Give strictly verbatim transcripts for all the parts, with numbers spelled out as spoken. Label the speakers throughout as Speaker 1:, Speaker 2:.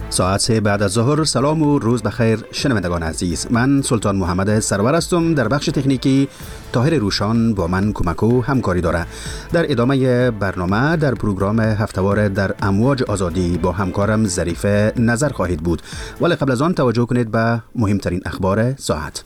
Speaker 1: ساعت سه بعد از ظهر. سلام و روز بخیر شنوندگان عزیز. من سلطان محمد سرور هستم. در بخش تکنیکی طاهر روشان با من کمک و همکاری داره. در ادامه برنامه در پروگرام هفتهوار در امواج آزادی با همکارم ظریف نظر خواهید بود، ولی قبل از آن توجه کنید به مهمترین اخبار ساعت.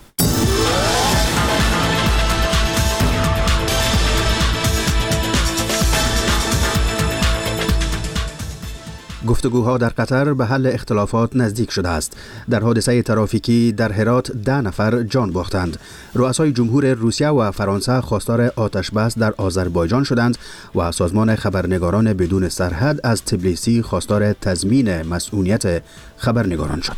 Speaker 1: گفتگوها در قطر به حل اختلافات نزدیک شده است. در حادثه ترافیکی در هرات ده نفر جان باختند. رؤسای جمهور روسیه و فرانسه خواستار آتش بس در آذربایجان شدند و سازمان خبرنگاران بدون سرحد از تبلیسی خواستار تضمین مسئولیت خبرنگاران شد.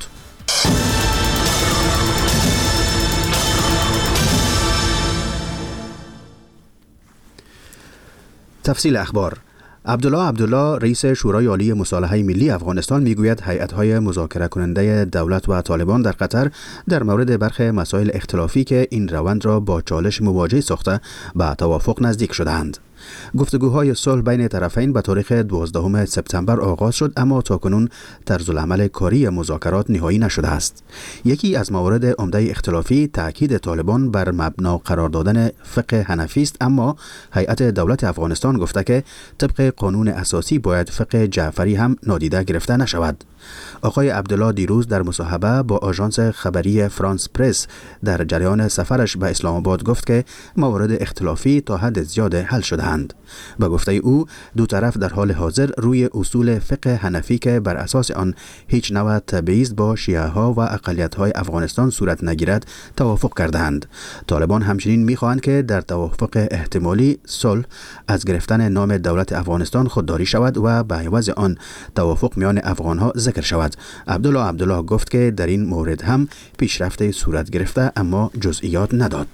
Speaker 1: تفصیل اخبار. عبدالله عبدالله رئیس شورای عالی مصالحه ملی افغانستان میگوید هیئت‌های مذاکره کننده دولت و طالبان در قطر در مورد برخی مسائل اختلافی که این روند را با چالش مواجه ساخته به توافق نزدیک شدند. گفتگوهای صلح بین طرفین به تاریخ دوازدهم سپتامبر آغاز شد، اما تاکنون طرز العمل کاری مذاکرات نهایی نشده است. یکی از موارد عمده اختلافی تاکید طالبان بر مبنا قرار دادن فقه حنفی است، اما هیئت دولت افغانستان گفته که طبق قانون اساسی باید فقه جعفری هم نادیده گرفته نشود. آقای عبدالله دیروز در مصاحبه با آژانس خبری فرانس پرس در جریان سفرش به اسلام آباد گفت که موارد اختلافی تا حد زیاد حل شده‌اند. به گفته او دو طرف در حال حاضر روی اصول فقه حنفی که بر اساس آن هیچ نوع تبعیض با شیعه ها و اقلیت های افغانستان صورت نگیرد توافق کردند. طالبان همچنین می‌خواهند که در توافق احتمالی صلح از گرفتن نام دولت افغانستان خودداری شود و به عوض آن توافق میان افغان‌ها ذکر شود. عبدالله عبدالله گفت که در این مورد هم پیشرفت صورت گرفته، اما جزئیات نداد.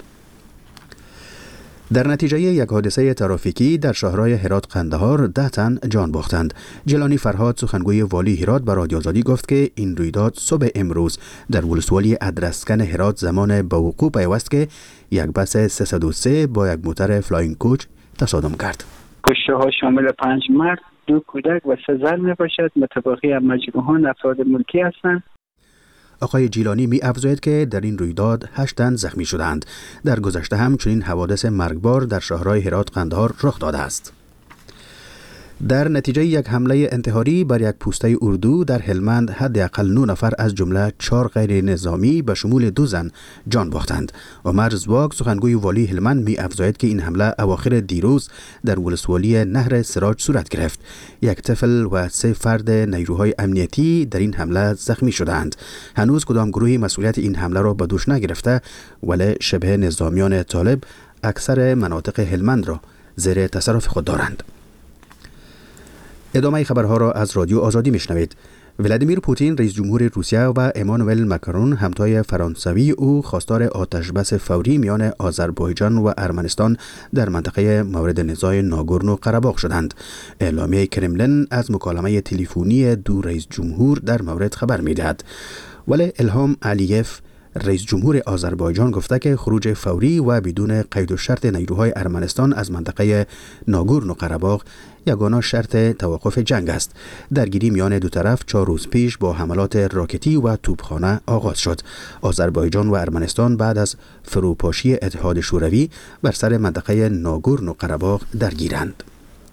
Speaker 1: در نتیجه یک حادثه ترافیکی در شهرهای هرات قندهار ده تن جان باختند. جیلانی فرهاد سخنگوی والی هرات به رادیو آزادی گفت که این رویداد صبح امروز در ولسوالی ادرسکن هرات زمان به وقوع پیوست که یک بس سیصد و سه با یک موتر فلاینگ کوچ تصادم کرد.
Speaker 2: کشته ها شامل پنج مرد، دو کودک و سه زن می باشد. متوقع مجروحان افراد ملکی هستند.
Speaker 1: آقای جیلانی می افزاید که در این رویداد هشت تن زخمی شدند. در گذشته هم چنین حوادث مرگبار در شهرهای هرات قندهار رخ داده است. در نتیجه یک حمله انتحاری بر یک پوسته اردو در هلمند حداقل نه نفر از جمله چهار غیر نظامی به شمول دو زن جان باختند. عمر زواگ سخنگوی والی هلمند می افزاید که این حمله اواخر دیروز در ولسوالی نهر سراج صورت گرفت. یک طفل و سه فرد نیروهای امنیتی در این حمله زخمی شدند. هنوز کدام گروهی مسئولیت این حمله را به دوش نگرفته، ولی شبه نظامیان طالب اکثر مناطق هلمند را زیر تصرف خود دارند. ادامه خبرها را از رادیو آزادی میشنوید. ولادیمیر پوتین رئیس جمهور روسیه و امانوئل ماکرون همتای فرانسوی او خواستار آتش بس فوری میان آذربایجان و ارمنستان در منطقه مورد نزاع ناگورنو قره‌باغ شدند. اعلامیه کرملین از مکالمه تلفنی دو رئیس جمهور در مورد خبر میدهد. ولی الهام علیف رئیس جمهور آذربایجان گفته که خروج فوری و بدون قید و شرط نیروهای ارمنستان از منطقه ناگورنو قره‌باغ یگانه شرط توقف جنگ است. درگیری میان دو طرف چهار روز پیش با حملات راکتی و توپخانه آغاز شد. آذربایجان و ارمنستان بعد از فروپاشی اتحاد شوروی بر سر منطقه ناگورنو قره‌باغ درگیرند.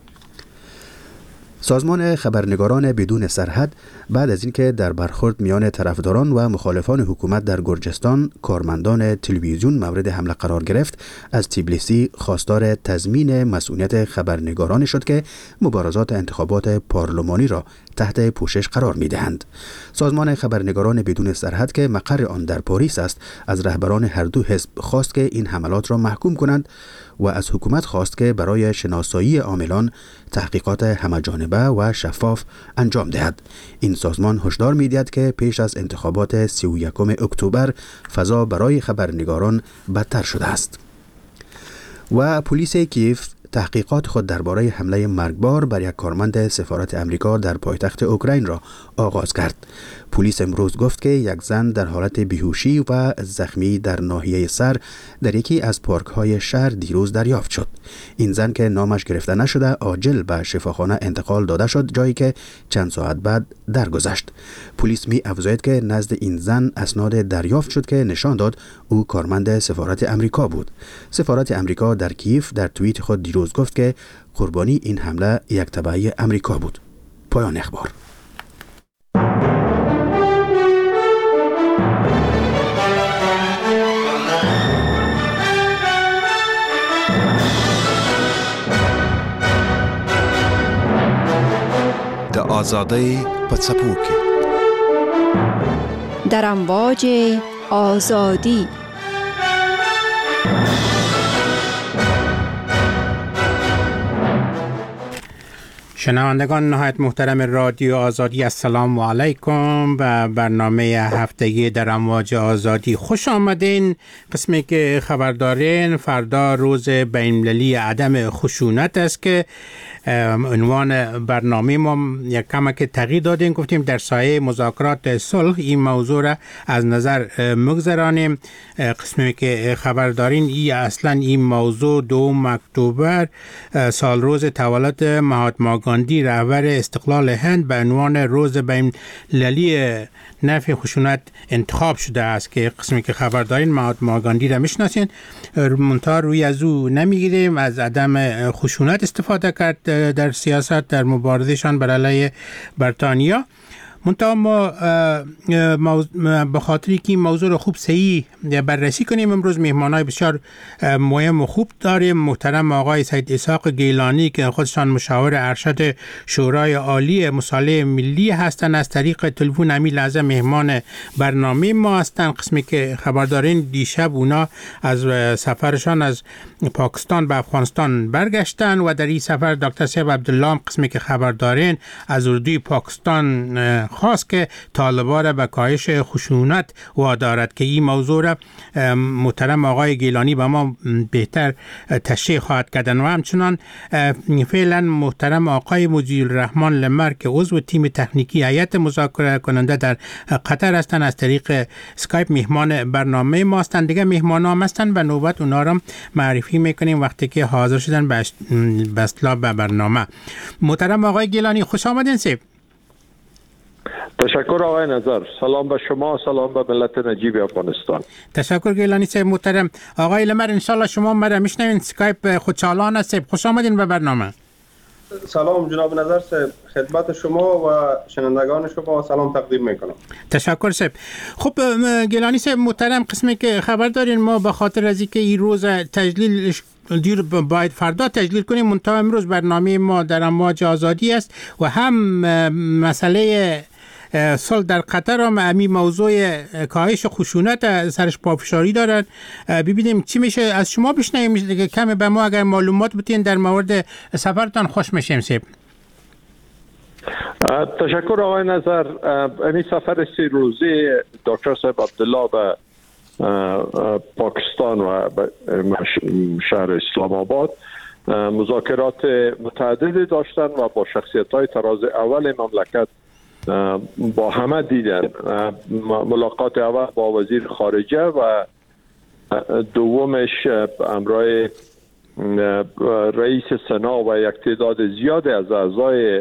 Speaker 1: سازمان خبرنگاران بدون سرحد بعد از اینکه در برخورد میان طرفداران و مخالفان حکومت در گرجستان کارمندان تلویزیون مورد حمله قرار گرفت، از تبلیسی خواستار تضمین مسئولیت خبرنگاران شد که مبارزات انتخابات پارلمانی را تحت پوشش قرار می‌دهند. سازمان خبرنگاران بدون سرحد که مقر آن در پاریس است، از رهبران هر دو حزب خواست که این حملات را محکوم کنند و از حکومت خواست که برای شناسایی عاملان تحقیقات همه‌جانبه و شفاف انجام دهد. این سازمان هشدار می‌دهد که پیش از انتخابات سی و یکم اکتبر فضا برای خبرنگاران بدتر شده است. و پلیس کیف تحقیقات خود درباره حمله مرگبار بر یک کارمند سفارت امریکا در پایتخت اوکراین را آغاز کرد. پلیس امروز گفت که یک زن در حالت بیهوشی و زخمی در ناحیه سر در یکی از پارک‌های شهر دیروز دریافت شد. این زن که نامش گرفته نشده عاجل به شفاخانه انتقال داده شد، جایی که چند ساعت بعد درگذشت. پلیس می افزاید که نزد این زن اسناد دریافت شد که نشان داد او کارمند سفارت امریکا بود. سفارت امریکا در کیف در توییت خود دیروز گفت که قربانی این حمله یک تبعی امریکا بود. پایان اخبار.
Speaker 3: د آزادی پڅپوکي
Speaker 4: در امواج آزادی.
Speaker 5: شنوندگان نهایت محترم رادیو آزادی، السلام علیکم. و برنامه هفتگی در امواج آزادی خوش آمدین. قسمی که خبر دارین فردا روز بین‌المللی عدم خشونت است که عنوان برنامه ما یک کمک تغییر دادیم، گفتیم در سایه مذاکرات صلح این موضوع را از نظر مگذرانیم. قسمی که خبر دارین ای اصلا این موضوع دوم اکتبر سال روز تولد مهاتما گاندی رهبر استقلال هند به عنوان روز بین‌المللی نفی خشونت انتخاب شده است که قسمی که خبر دارین مهاتما گاندی را میشناسین، منتها روی از او نمیگیریم. از عدم خشونت استفاده کرد در سیاست در مبارزهشان بر علیه بریتانیا. منتها ما به خاطری که این موضوع رو خوب صحیح بررسی کنیم امروز مهمانای بسیار مهم و خوب داریم. محترم آقای سید اسحاق گیلانی که خودشان مشاور ارشد شورای عالی مصالحه ملی هستند، از طریق تلفن همین لحظه مهمان برنامه ما هستند. قسمی که خبر دارین دیشب اونا از سفرشان از پاکستان به افغانستان برگشتن و در این سفر دکتر صاحب عبدالله قسمی که خبر دارین از اردوی پاکستان خواست که طالبان را به کاهش خشونت وادارد که این موضوع را محترم آقای گیلانی به ما بهتر تشریح خواهد کردن. و همچنان فعلا محترم آقای مجید الرحمن لمر که عضو تیم تکنیکی هیئت مذاکره کننده در قطر هستند از طریق اسکایپ مهمان برنامه ما هستند. دیگه مهمان هم هستند، به نوبت اونا را معرفی میکنیم وقتی که حاضر شدن به اصطلاح به برنامه. محترم آقای گیلانی خوش آمدین. سیب
Speaker 6: تشکر آقای نظر. سلام به شما، سلام به ملت نجیب افغانستان.
Speaker 5: تشکر گیلانی صاحب محترم. آقای لمر انشالله شما مرا میشنوین، اسکایپ خودچالان است. خوش آمدین به برنامه.
Speaker 7: سلام جناب نظر صاحب، خدمت شما و شنوندگان شما سلام تقدیم میکنم.
Speaker 5: تشکر صاحب. خب گیلانی صاحب محترم، قسمی که خبر دارین ما به خاطر از اینکه این روز تجلیل دیر باید فردا تجلیل کنیم، منتها امروز برنامه ما در امواج آزادی است و هم مسئله صلح در قطر هم همین موضوع کاهش خشونت سرش پافشاری دارد. ببینیم چی میشه. از شما بشنویم که کمی به ما اگر معلومات بتین در مورد سفرتان خوش میشیم. سیب
Speaker 6: تشکر آقای نظر. این سفر سه روزه دکتر صاحب عبدالله به پاکستان و شهر اسلام آباد مذاکرات متعددی داشتن و با شخصیت‌های تراز اول مملکت با همه دیدن. ملاقات اول با وزیر خارجه و دومش همراه رئیس سنا و یک تعداد زیاد از اعضای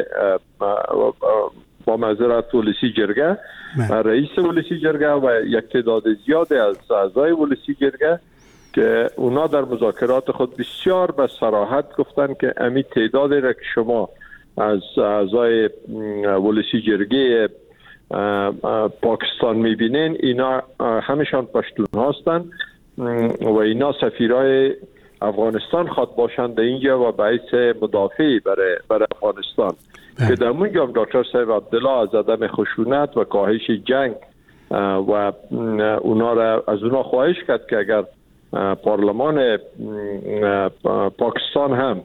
Speaker 6: با معذرت ولسی جرگه، رئیس ولسی جرگه و یک تعداد زیاد از اعضای ولسی جرگه که اونا در مذاکرات خود بسیار به صراحت گفتن که امی تعدادی را که شما از اعضای ولسی جرگه پاکستان میبینین اینا همشان پشتون هستن و اینا سفیرای افغانستان خواد باشند در اینجا و باعث مدافعی برای برای افغانستان که در اونجا هم دکتر صاحب عبدالله از عدم خشونت و کاهش جنگ و اونا را از اونا خواهش کرد که اگر پارلمان پاکستان هم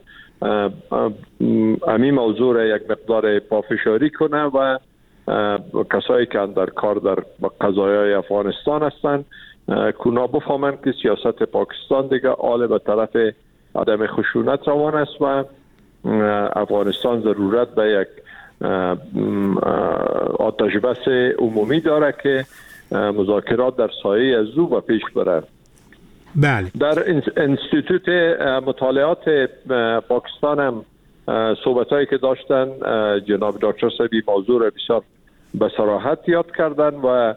Speaker 6: همین موضوع را یک مقدار پافشاری کنه و کسایی که در کار در قضایای افغانستان هستند کونا بفهمند که سیاست پاکستان دیگه آل به طرف عدم خشونت روان است و افغانستان ضرورت به یک آتش بس عمومی داره که مذاکرات در سایه از او به پیش بره.
Speaker 5: بله.
Speaker 6: در انستیتوت مطالعات پاکستان هم صحبت هایی که داشتن جناب دکتر صاحبی موضوع را بسیار به صراحت یاد کردن و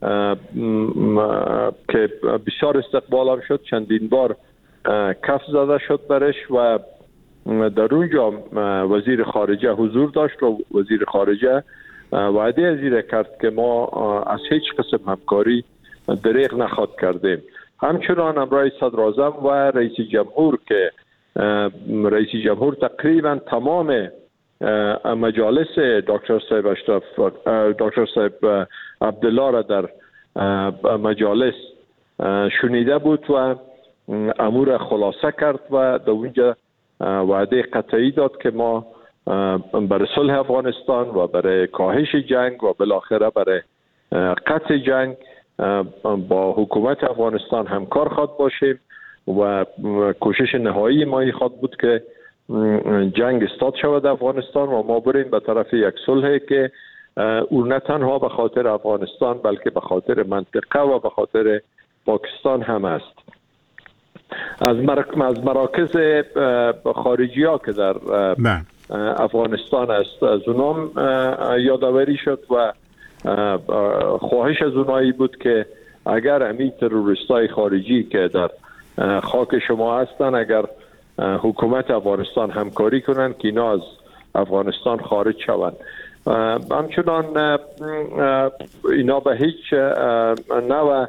Speaker 6: که بسیار استقبال هم شد، چندین بار کف زده شد برش و در اونجا وزیر خارجه حضور داشت و وزیر خارجه وعده ازیره کرد که ما از هیچ قسم همکاری دریغ نخواد کردیم. همچنان امرای صدر اعظم و رئیس جمهور که رئیس جمهور تقریبا تمام مجالس دکتر صاحب اشرف دکتر صاحب عبدالله را در مجالس شنیده بود و امور خلاصه کرد و در اونجا وعده قطعی داد که ما برای صلح افغانستان و برای کاهش جنگ و بالاخره برای قطع جنگ با حکومت افغانستان همکار خواد باشیم و کوشش نهایی ما خواد بود که جنگ استاد شود افغانستان و ما بریم به طرف یک صلحی که او نه تنها به خاطر افغانستان بلکه به خاطر منطقه و به خاطر پاکستان هم است. از مراکز خارجی ها که در افغانستان است از اونام یادآوری شد و خواهش از اونایی بود که اگر امی تروریستای خارجی که در خاک شما هستن اگر حکومت افغانستان همکاری کنند که اینا از افغانستان خارج شوند. همچنان اینا به هیچ نوع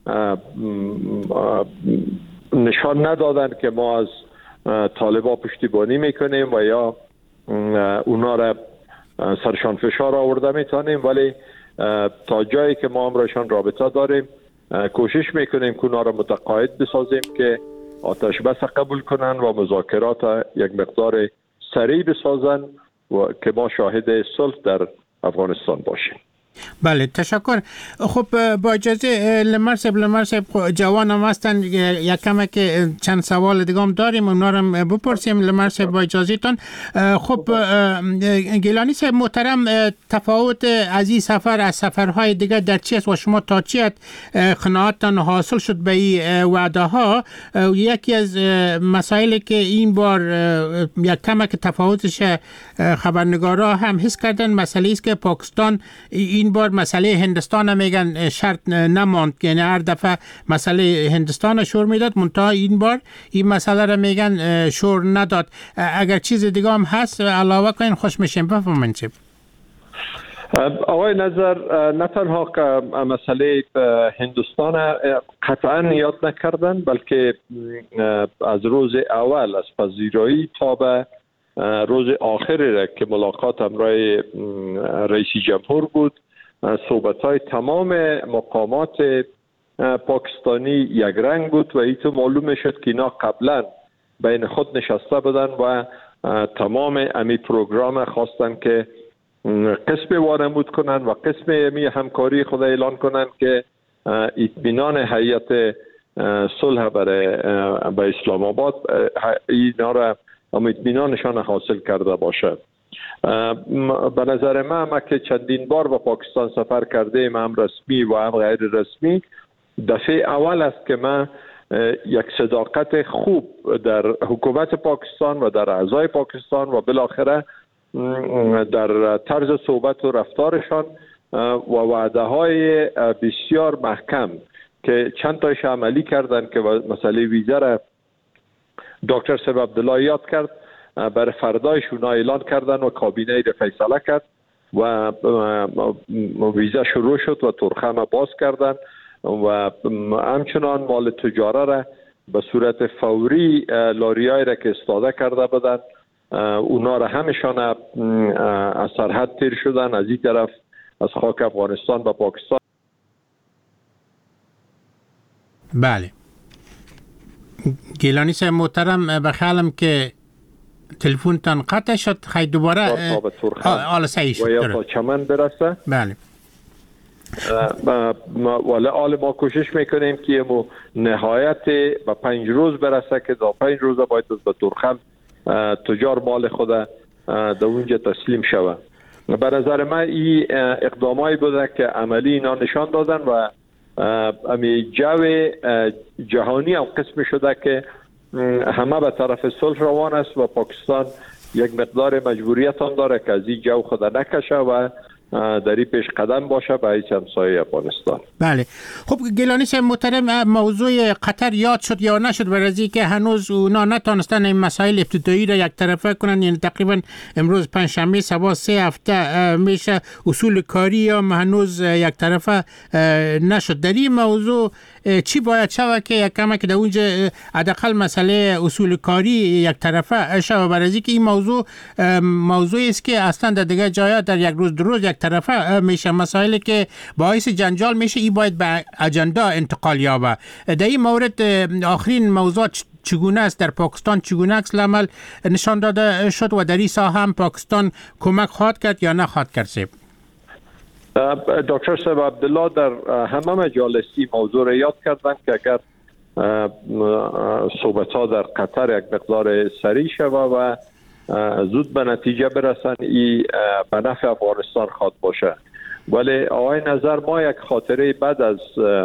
Speaker 6: نشان ندادن که ما از طالبان پشتیبانی میکنیم و یا اونا را سرشان فشار آورده میتونیم، ولی تا جایی که ما امرشان رابطه داریم کوشش میکنیم که اونا را متقاعد بسازیم که آتش بس قبول کنن و مذاکرات یک مقدار سریع بسازن و که ما شاهد صلح در افغانستان باشیم.
Speaker 5: بله تشکر. خب با اجازه لمرسب لمرسب جوان هم هستن یک کمه که چند سوال دیگه هم داریم اونا رو بپرسیم لمرسب با اجازهتون. خب گیلانی صاحب محترم، تفاوت از این سفر از سفرهای دیگه در چی است و شما تا چی قناعتتان حاصل شد به این وعده ها؟ یکی از مسائلی که این بار یک کمه که تفاوتش خبرنگارا هم حس کردن مسئله است که پاکستان این بار مسئله هندستان هم میگن شرط نماند، یعنی هر دفعه مسئله هندستان شور میداد منتها این بار این مسئله را میگن شور نداد. اگر چیز دیگه هم هست علاوه کنین خوش میشیم. بفرمایید.
Speaker 6: آقای نظر، نه تنها که مسئله هندستان قطعا یاد نکردن بلکه از روز اول از پذیرایی تا به روز آخری را که ملاقات همراه رئیس جمهور بود صحبت‌های تمام مقامات پاکستانی یک رنگ بود و ایتو معلوم شد که اینا قبلا بین خود نشسته بودن و تمام امی پروگرام خواستن که قسم وانمود کنن و قسم امی همکاری خود اعلان کنن که اطمینان هیئت صلح برای به اسلام آباد اینا را اطمینانشان حاصل کرده باشد. به نظر من ما که چندین بار به پاکستان سفر کرده ایم هم رسمی و هم غیر رسمی، دفعه اول است که من یک صداقت خوب در حکومت پاکستان و در اعضای پاکستان و بالاخره در طرز صحبت و رفتارشان و وعده های بسیار محکم که چند تایش عملی کردن که مسئله ویزا را دکتر صاحب عبدالله یاد کرد، برای فردایش اونا اعلان کردن و کابینه را فیصله کرد و ویزا شروع شد و ترخم باز کردن و همچنان مال تجاره را به صورت فوری لاریای را که استاده کرده بودن اونا را همشان از سرحد تیر شدن از این طرف از خاک افغانستان به پاکستان.
Speaker 5: بله گیلانی صاحب محترم، بخیالم که تلفنتان قطع شد، خیلی دوباره آل صحیح شد
Speaker 6: و یا تا چمن برسه.
Speaker 5: بله
Speaker 6: ولی آل ما کوشش میکنیم که مو نهایت به پنج روز برسه که دا پنج روز باید به ترخم تجار مال خود در اونجا تسلیم شود. به نظر من این اقدامایی بوده که عملی اینا نشان دادن و امی جو جهانی هم قسم شده که همه به طرف صلح روان است و پاکستان یک مقدار مجبوریت هم داره که از این جو خود نکشه و در این پیش قدم باشه به هیچ همسایه افغانستان.
Speaker 5: بله. خب گیلانی صاحب محترم، موضوع قطر یاد شد یا نشد؟ برای که هنوز اونا نتونستن این مسائل ابتدایی را یک طرفه کنن، یعنی تقریبا امروز پنجشنبه سوا سه هفته میشه اصول کاری هم هنوز یک طرفه نشد. در این موضوع چی باید شود که یک کمک در اونجا حداقل مسئله اصول کاری یک طرفه شود؟ برای که این موضوع موضوعی است که اصلا در دیگه جاها در یک روز دو روز یک طرفه میشه، مسائلی که باعث جنجال میشه این باید به اجندا انتقال یابه. در این مورد آخرین موضوع چگونه است در پاکستان، چگونه عکس العمل نشان داده شد و در این ساحه هم پاکستان کمک خواهد کرد یا نخواهد کرد؟
Speaker 6: دکتر صاحب عبدالله در همه مجالسی موضوع را یاد کردن که اگر صحبت ها در قطر یک مقدار سریع شود و زود به نتیجه برسن، این به نفع افغانستان خواهد باشه. ولی آقای نظر ما یک خاطره بعد از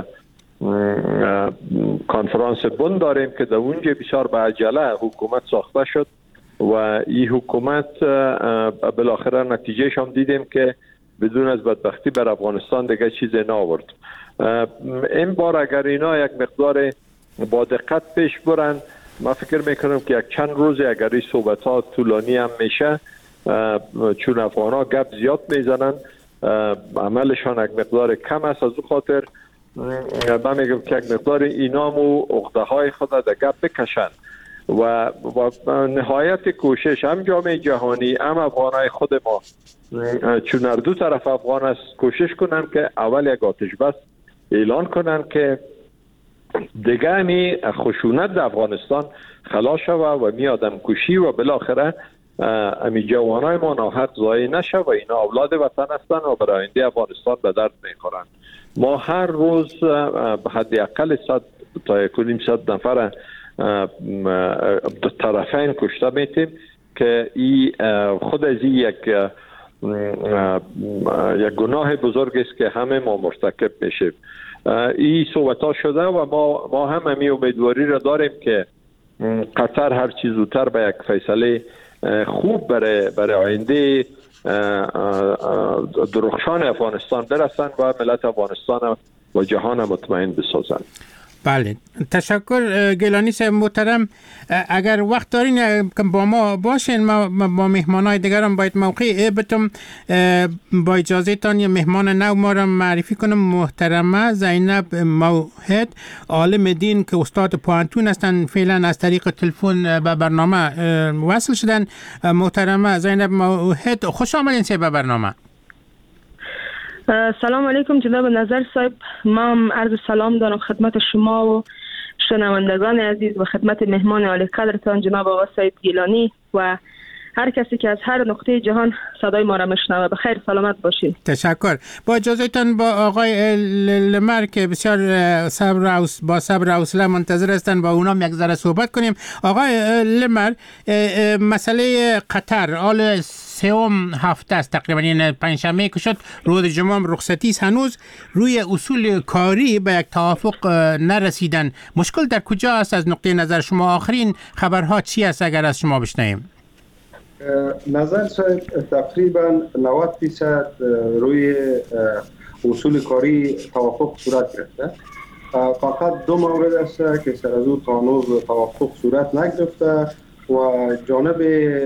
Speaker 6: کنفرانس بن داریم که در اونجا بسیار به عجله حکومت ساخته شد و این حکومت بالاخره نتیجهش هم دیدیم که بدون از بدبختی بر افغانستان دیگه چیزی نآورد. این بار اگر اینا یک مقدار با دقت پیش برن، ما فکر میکنم که یک چند روز اگر این صحبت ها طولانی هم میشه، چون افغان ها گپ زیاد میزنن، عملشان یک مقدار کم است، از اون خاطر من میگم که یک مقدار اینام و عقده های خود در گپ بکشن و با نهایت کوشش هم جامعه جهانی هم افغان های خود ما، چون هر دو طرف افغان است، کوشش کنن که اول یک آتش بس اعلان کنن که دیگه همی خشونت در افغانستان خلاص شود و می آدم کشی و بالاخره امی جوانای ما ناحق ضایع نشه و اینا اولاد وطن هستن و برای آینده افغانستان به درد میخورن. ما هر روز حداقل صد تا یک و نیم صد نفر طرفین کشته میتیم که ای خود از این یک یک گناه بزرگ است که همه ما مرتکب میشیم. این صحبت ها شده و ما ما هم همی امیدواری را داریم که قطر هر چیز زودتر به یک فیصله خوب برای برای آینده درخشان افغانستان برسن و ملت افغانستان و جهان مطمئن بسازن.
Speaker 5: بله، تشکر گیلانی صاحب محترم. اگر وقت دارین با ما باشین، ما با مهمانای دیگر هم باید موقع بتم. با اجازه تان یه مهمان نو ما را معرفی کنم، محترمه زینب موحد، عالم دین که استاد پوهنتون هستن، فعلا از طریق تلفن به برنامه وصل شدن. محترمه زینب موحد، خوش آمدین سه به برنامه.
Speaker 8: سلام علیکم جناب نظر صاحب، ما عرض سلام دارم خدمت شما و شنوندگان عزیز و خدمت مهمان عالی قدرتان جناب آقا سید گیلانی و هر کسی که از هر نقطه جهان صدای ما را میشنوه. بخیر سلامت باشید.
Speaker 5: تشکر. با اجازهتان با آقای لمر که بسیار صبر با صبر و حوصله منتظر هستن با اونام یک ذره صحبت کنیم. آقای لمر، مسئله قطر حال سوم هفته است تقریبا، این پنجشنبه که شد روز جمعه هم رخصتی است، هنوز روی اصول کاری به یک توافق نرسیدن. مشکل در کجا است از نقطه نظر شما؟ آخرین خبرها چی است اگر از شما بشنویم؟
Speaker 7: نظر صاحب تقریبا نود درصد روی اصول کاری توافق صورت گرفته. فقط دو مورد است که سر از او تا هنوز توافق صورت نگرفته و جانب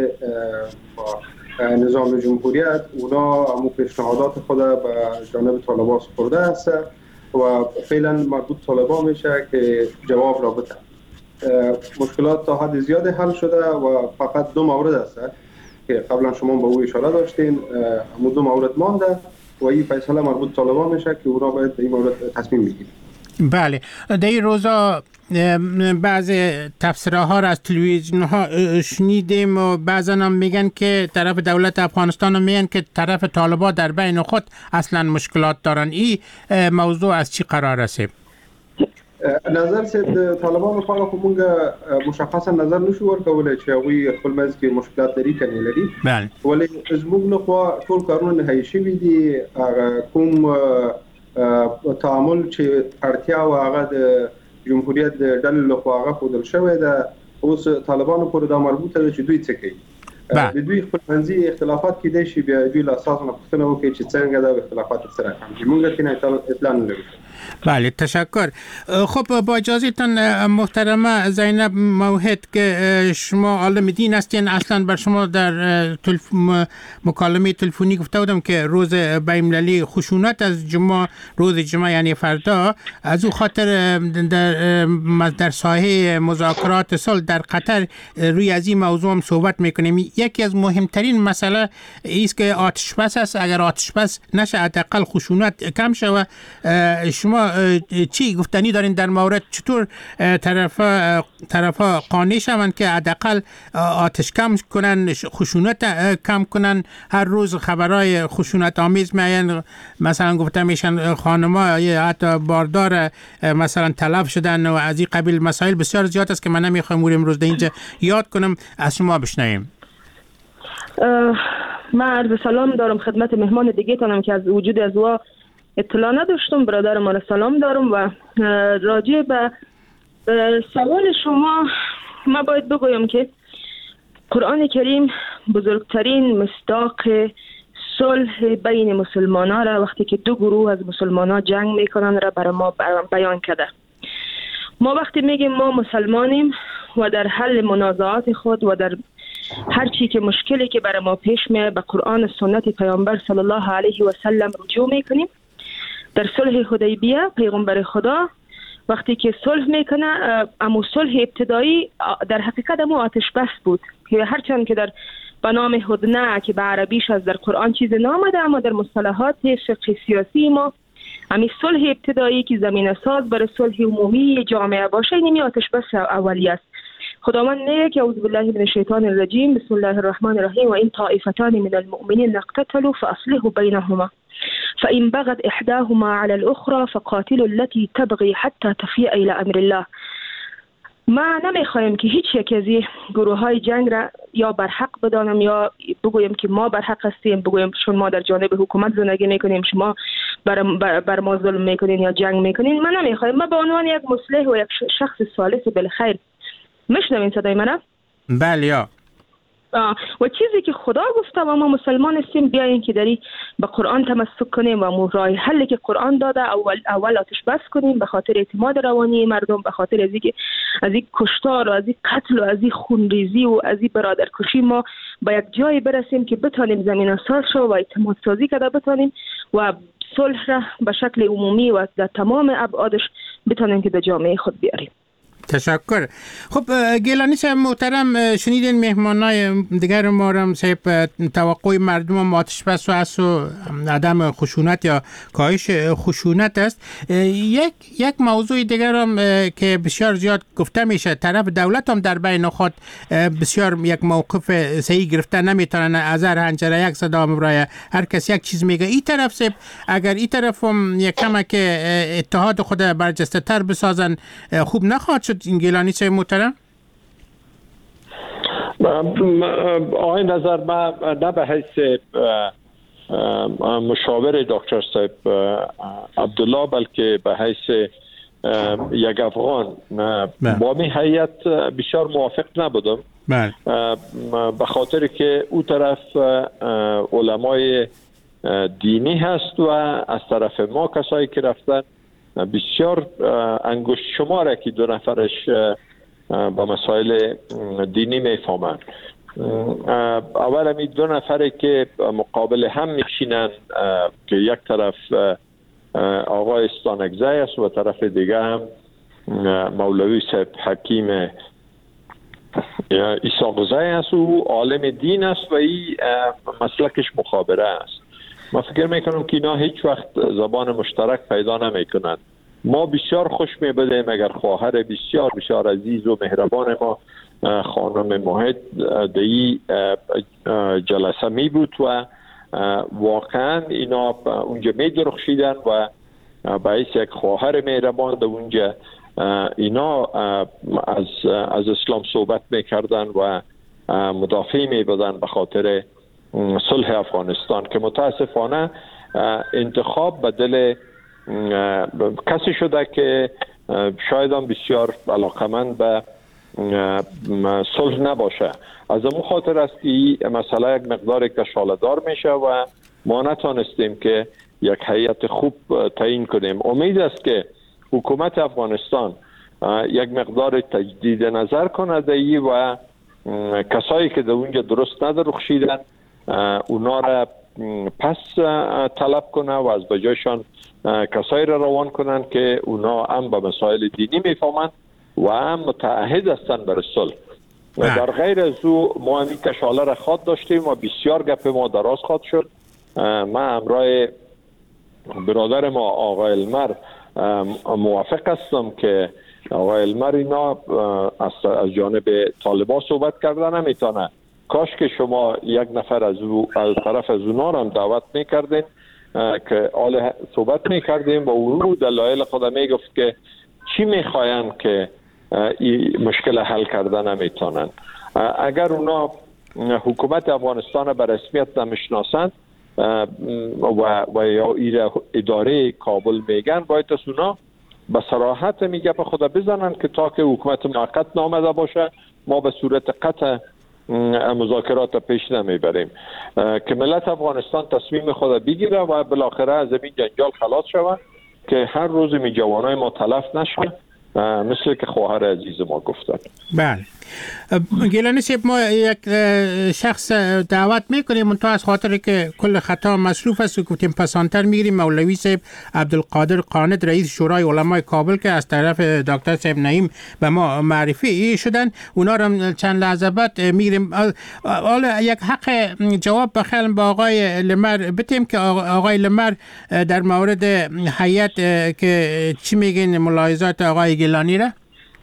Speaker 7: نظام جمهوریت اونا همون پیشنهادات خود به جانب طالبان سپرده است و فعلا مربوط طالبان میشه که جواب را بده. مشکلات تا حد زیاد حل شده و فقط دو مورد است که قبلا شما به او اشاره داشتین، همون دو مورد مانده و این فیصله مربوط طالبان میشه که اونا باید این مورد تصمیم بگیرن.
Speaker 5: بله، در این روزا بعض تفسیرها ها را از تلویزیون ها شنیدیم و بعضا هم میگن که طرف دولت افغانستان هم میگن که طرف طالبان در بین خود اصلا مشکلات دارن. این موضوع از چی قرار است؟
Speaker 7: نظر سید طالبان په اړه کومه مشخصه نظر نشو ورکولای چې هغه خپل مز کې مشکلات لري کني لري
Speaker 5: بله
Speaker 7: ولی زموږ له خوا ټول کارونه نهایی شوي دي کوم تعامل چې اړتیا او هغه د جمهوریت د ډلې له خوا هغه خودل شوی ده اوس طالبانو پر دا مربوطه ده چې دوی څه کوي د دوی خپلمنځي اختلافات کې دي چې بیا دوی له اساس نه پوښتنه وکړي چې څنګه دا اختلافات سره کم دي موږ ته نه اطلاع نه لرو.
Speaker 5: بله تشکر. خب با اجازهتان محترمه زینب موحد که شما عالم دین هستین، اصلا بر شما در تلف... مکالمه تلفنی گفته بودم که روز بین‌المللی خشونت از جمعه روز جمعه یعنی فردا از او خاطر در در ساحه مذاکرات صلح در قطر روی از این موضوع هم صحبت میکنیم. یکی از مهمترین مسئله است که آتش بس است. اگر آتش بس نشه حداقل خشونت کم شود. شما چی گفتنی دارین در مورد چطور طرفا طرفا قانع شوند که حداقل آتش کم کنن، خشونت کم کنن؟ هر روز خبرای خشونت آمیز میان، مثلا گفته میشن خانم‌ها یا حتی باردار مثلا تلف شدن و از این قبیل مسائل بسیار زیاد است که من نمیخوام امروز در اینجا یاد کنم. از شما بشنویم.
Speaker 8: من عرض سلام دارم خدمت مهمان دیگه تانم که از وجود از وا اطلاع نداشتم. برادر ما را سلام دارم و راجع به سوال شما ما باید بگویم که قرآن کریم بزرگترین مصداق صلح بین مسلمانان را وقتی که دو گروه از مسلمانان جنگ میکنن را برای ما بیان کرده. ما وقتی میگیم ما مسلمانیم و در حل منازعات خود و در هر چی که مشکلی که برای ما پیش میاد به قرآن و سنت پیامبر صلی الله علیه و سلم رجوع میکنیم. در صلح حدیبیه پیغمبر خدا وقتی که صلح میکنه، اما صلح ابتدایی در حقیقت امو آتش بس بود که هرچند که در به نام هدنه که به عربیش از در قرآن چیز نامده، اما در مصطلحات فقه سیاسی ما امی صلح ابتدایی که زمینه ساز برای صلح عمومی جامعه باشه اینمی آتش بس اولی است. خداوند میگه که اعوذ بالله من الشیطان الرجیم بسم الله الرحمن الرحیم و این طائفتان من المؤمنین اقتتلوا فاصلحوا بینهما فإن بغت إحداهما على الأخرى فقاتلوا التي تبغي حتى تفيء إلى أمر الله. ما نمیخوایم که هیچ یک از این گروه های جنگ را یا برحق بدانم یا بگویم که ما برحق هستیم، بگویم چون ما در جانب حکومت زندگی میکنیم شما بر, بر, بر ما ظلم میکنین یا جنگ میکنین. من نمیخوایم. ما به عنوان یک مصلح و یک شخص صالح بالخیر میشنوین صدای من؟
Speaker 5: بله یا
Speaker 8: و چیزی که خدا گفته و ما مسلمان هستیم بیاین که داری به قرآن تمسک کنیم و مو راه حلی که قرآن داده اول اول آتش بس کنیم به خاطر اعتماد روانی مردم، به خاطر از اینکه از این کشتار و از این قتل و از این خونریزی و از این برادرکشی ما به یک جایی برسیم که بتانیم زمینه ساز شو و اعتماد سازی کرده بتانیم و صلح را به شکل عمومی و در تمام ابعادش بتانیم که به جامعه خود بیاریم.
Speaker 5: تشکر. خب گیلانی صاحب محترم، شنیدین مهمانای دیگر ما را صاحب توقع مردم آتش بس و هست و عدم خشونت یا کاهش خشونت است. یک یک موضوع دیگر هم که بسیار زیاد گفته میشه، طرف دولت هم در بین خود بسیار یک موقف صحیح گرفته نمیتونن، از هر حنجره یک صدا برای هر کس یک چیز میگه. این طرف صاحب اگر این طرف هم یک کمک اتحاد خود برجسته تر بسازن خوب نخواهد شد؟ این گیلانی صاحب محترم.
Speaker 6: آقای نظر ما نه به حیث مشاور دکتر صاحب عبدالله بلکه به حیث یک افغان با می هیئت بسیار موافق نبودم، به خاطر که او طرف علمای دینی هست و از طرف ما کسایی که رفتن بسیار انگشت شماره که دو نفرش با مسائل دینی میفهمند. اول همی دو نفره که مقابل هم میشینن که یک طرف آقای استانکزی است و طرف دیگه هم مولوی صاحب حکیم ایساقزی است و عالم دین است و این مسلکش مخابره است. من فکر میکنم که اینا هیچ وقت زبان مشترک پیدا نمیکنند. ما بسیار خوش میبودیم اگر خواهر بسیار بسیار عزیز و مهربان ما خانم موحد دی جلسه می بود و واقعا اینا اونجا می درخشیدن و باعث یک خواهر مهربان در اونجا اینا از از اسلام صحبت میکردن و مدافع میبودن به خاطر صلح افغانستان که متاسفانه انتخاب به دل کسی شده که شاید هم بسیار علاقمند به صلح نباشه. از اون خاطر است که این مسئله یک مقدار کشاله‌دار میشه و ما نتانستیم که یک هیئت خوب تعیین کنیم. امید است که حکومت افغانستان یک مقدار تجدید نظر کنه دایی و کسایی که در اونجا درست ندرخشیدن اونا را پس طلب کنه و از بجایشان کسایی را روان کنن که اونا هم به مسائل دینی میفهمند و هم متعهد هستند برای صلح. در غیر از او ما همین کشاله را خواد داشتیم و بسیار گپ ما دراز خواد شد. من همراه برادر ما آقای المر موافق هستم که آقای المر اینا از جانب طالبان صحبت کردن نمیتونه. کاش که شما یک نفر از او از طرف از اونا هم دعوت میکردین که آل صحبت میکردیم و او دلایل خود میگفت که چی میخواین که این مشکل حل کردن نمیتونن. اگر اونا حکومت افغانستان به رسمیت نمیشناسند و و یا اداره کابل میگن باید از اونا به صراحت میگه به خدا بزنن که تا که حکومت موقت نامده باشه ما به صورت قطع مذاکرات پیش نمیبریم که ملت افغانستان تصمیم خود بگیره و بالاخره از این جنجال خلاص شود که هر روز می جوانای ما تلف نشه مثل که خواهر عزیز ما گفتن.
Speaker 5: بله گیلانی صاحب ما یک شخص دعوت میکنیم منتها از خاطر که کل خطا مصروف است و گفتیم پسانتر میگیریم. مولوی صاحب عبدالقادر قاند رئیس شورای علمای کابل که از طرف دکتر صاحب نعیم به ما معرفی شدن اونا رو چند لحظه بعد میگیریم. حالا یک حق جواب بخیرم با آقای لمر بتیم که آقای لمر در مورد هیئت که چی میگین ملاحظات آقای گیلانی را؟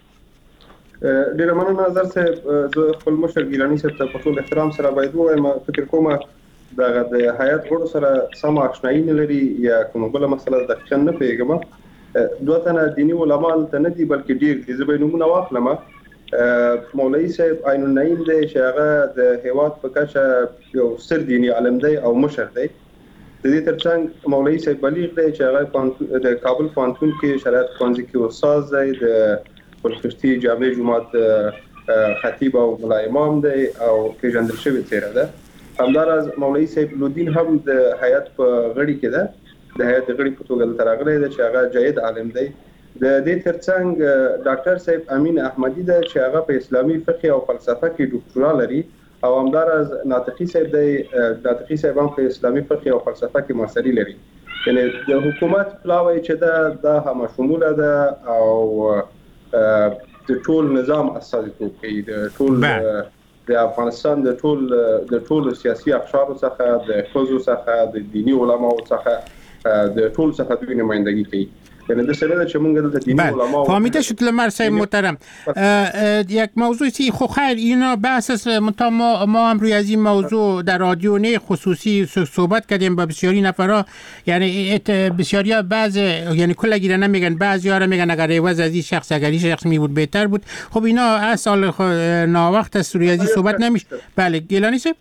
Speaker 7: ډیره مننه نظر صاحب. زه خپل مشر ګیلاني صاحب ته په ټول احترام سره باید ووایم فکر کوم دغه د هیئت غړو سره سم آشنایي نه لري یا کومه بله مسله دقیقا نه پوهېږم. دوه تنه دیني علما هلته نه دي بلکې ډېر دي. زه به یې نومونه واخلم. مولوي صاحب عین النعیم دی چې هغه د هیواد په کچه یو ستر دیني عالم دی او مشر دی. د دې ترڅنګ مولوي صاحب بلیغ دی چې هغه د کابل پوهنتون کې شریعت ښوونځي کې استاد دی، د پلخشتي جامع جماعت خطیب او ملا امام دی او پیژندل شوی څیره ده. همداراز مولوي صاحب لودین هم د هیئت په غړي کې ده، د هیئت د غړي په توګه دلته راغلی دی چې هغه جید عالم دی. د دې ترڅنګ ډاکټر صاحب امین احمدي ده چې هغه په اسلامي فقه او فلسفه کې ډاکټورا لري او همداراز ناطقي صاحب دی، ناطقي صاحب هم په اسلامي فقه او فلسفه کې ماستري لري. یعنی د حکومت پلاوی چې ده دا هم شموله ده او د ټول نظام استازیتوب کوي، د ټول د افغانستان د ټول د ټول سیاسي اقشارو څخه، د ښځو څخه، د دیني علماو څخه، د ټول څخه دوی نمایندګي کوي. یعنی د سره چې موږ دلته دیني علما
Speaker 5: فهمیده شد لمر صاحب محترم. یک موضوع سی خو خیر اینا بحث است متا ما ما هم روی از این موضوع در رادیو نه خصوصی صحبت کردیم با بسیاری نفرا. یعنی بسیاری ها بعض یعنی کلا گیره نمیگن، بعضی ها را میگن اگر عوض از این شخص اگر این شخص می بود بهتر بود. خب اینا اصل ناوقت است روی از این صحبت نمیشه. بله گیلانی صاحب.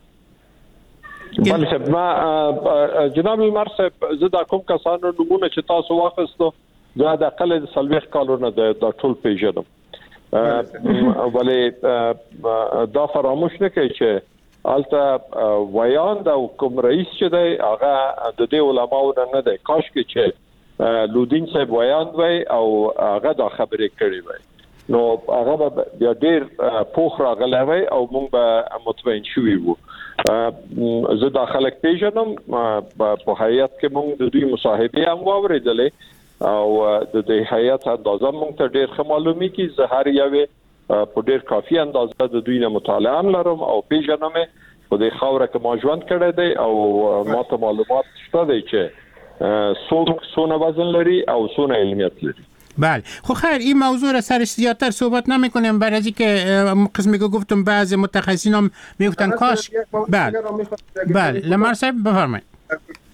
Speaker 6: بله صاحب ما جناب المر صاحب زه دا کوم کسانو نمونه چې تاسو واخستو دا د اقل د سلويخ کالونه د ټول پیژنم ولی دا فراموش نه کوي چې البته ویان د کوم رئیس چې دی هغه د دې علماو نه دی. کاش کې چې لودین صاحب ویان وای او هغه دا خبرې کړې وای نو هغه بیا ډیر پوخ راغلی وای او موږ به مطمئن شوي وو. زه دا خلک پیژنم په هیئت کې موږ د دوی مصاحبې هم واورېدلې او د دې هیئت اندازه موږ ته ډېر ښه معلومیږي. زه هر یوې په ډېر کافي اندازه د دوی نه مطالعه هم لرم او پیژنم په دې خاوره کې ما ژوند کړی دی او ما ته معلومات شته دی چې څوک څونه وزن لري او څونه علمیت لري.
Speaker 5: بله خب خیر این موضوع را سرش زیادتر صحبت نمی کنیم برای از اینکه قسمی که گفتم بعض متخصصین هم میگفتن کاش. بله بله لمر صاحب بفرمایید.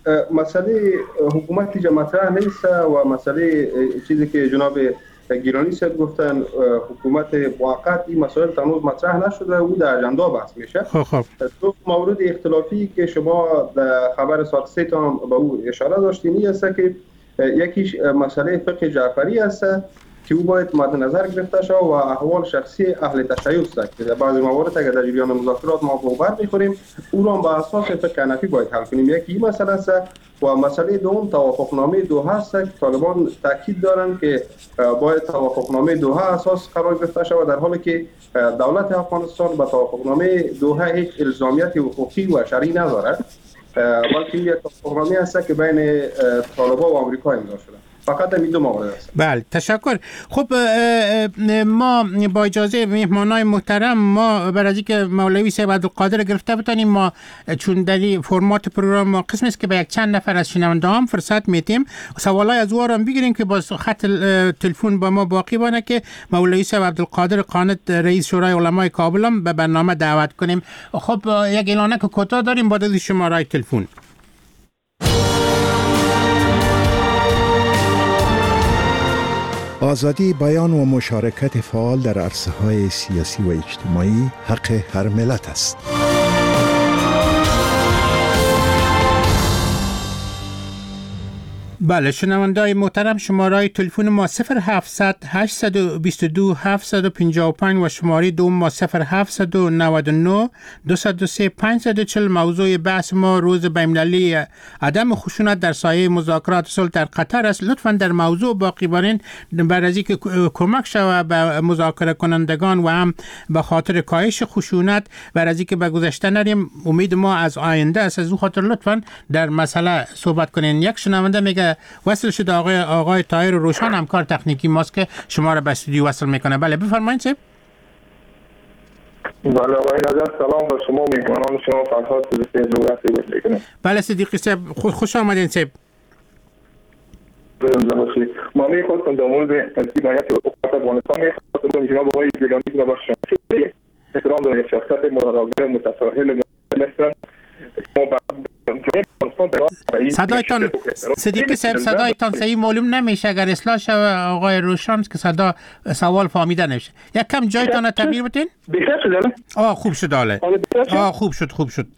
Speaker 7: مسئله حکومتی جا مطرح نیست و مسئله چیزی که جناب گیلانی صاحب گفتن حکومت موقت این مسائل تنوز مطرح نشده او در اجندا بحث میشه.
Speaker 5: خب خب
Speaker 7: دو مورد اختلافی که شما در خبر ساعت سه تا به او اشاره داشتین است که یکیش مسئله فقه جعفری است که او باید مد نظر گرفته شود و احوال شخصی اهل تشیع است که در بعضی موارد اگر در جریان مذاکرات ما بر میخوریم او را به اساس فقه حنفی باید حل کنیم. یکی این مسئله است و مسئله دوم توافقنامه دوحه است که طالبان تاکید دارند که باید توافقنامه دوحه اساس قرار گرفته شود، در حالی که دولت افغانستان به توافقنامه دوحه هیچ الزامیت حقوقی و شرعی ندارد، بلکه یک توافقنامه است که بین طالبان و آمریکا امضا شده. فقط این دو مورد است.
Speaker 5: بله تشکر. خب ما با اجازه مهمانای محترم ما برای اینکه مولوی صاحب عبدالقادر گرفته بتانیم، ما چون در فرمات پروگرام ما قسم است که به یک چند نفر از شنونده‌هام فرصت میدیم سوالای از وارم بگیریم که با خط تلفن با ما باقی بانه که مولوی صاحب عبدالقادر قانت رئیس شورای علمای کابل هم به برنامه دعوت کنیم. خب یک اعلانه که کوتاه داریم با دادن شماره تلفن.
Speaker 3: آزادی بیان و مشارکت فعال در عرصه‌های سیاسی و اجتماعی حق هر ملت است.
Speaker 5: بله شنونده‌های محترم، شماره تلفن ما صفر هفتصد هشتصد و بیست و دو هفتصد و پنجاه و پنج و شماره دوم ما صفر هفتصد و نود و نه دویست و سه پانصد و چهل. موضوع بحث ما روز بین‌المللی عدم خشونت در سایه مذاکرات صلح در قطر است. لطفاً در موضوع باقی باشین برای اینکه کمک شود به مذاکره کنندگان و هم به خاطر کاهش خشونت، برای اینکه به گذشته نریم. امید ما از آینده است، از او خاطر لطفاً در مسئله صحبت کنین. یک شنونده میگه وصل شده آقای آقای طاهر روشن، همکار تکنیکی ماست که شما را به استودیو وصل میکنه. بله بفرمایید صاحب.
Speaker 9: بله آقای نظر سلام به شما میکنم، شما فرهاد صدیقی زوغتی باش میکنم.
Speaker 5: بله صدیقی صاحب خوش آمدین صاحب.
Speaker 9: ما میخواستم در مورد ترکیب هیئت حکومت افغانستان میخواستم جناب آقای گیلانی را با شخصیت احترام دارم، شخصیت مراقب متساهل مثلا
Speaker 5: صدایتان صدیقی صاحب صدایتان صحیح معلوم نمیشه، اگر اصلاح شود آقای روشن که صدا سوال فهمیده نمیشه. یک کم جایتان رو تغییر بدین.
Speaker 9: بهتر شده؟
Speaker 5: آه خوب شد حاله. آه خوب شد خوب شد.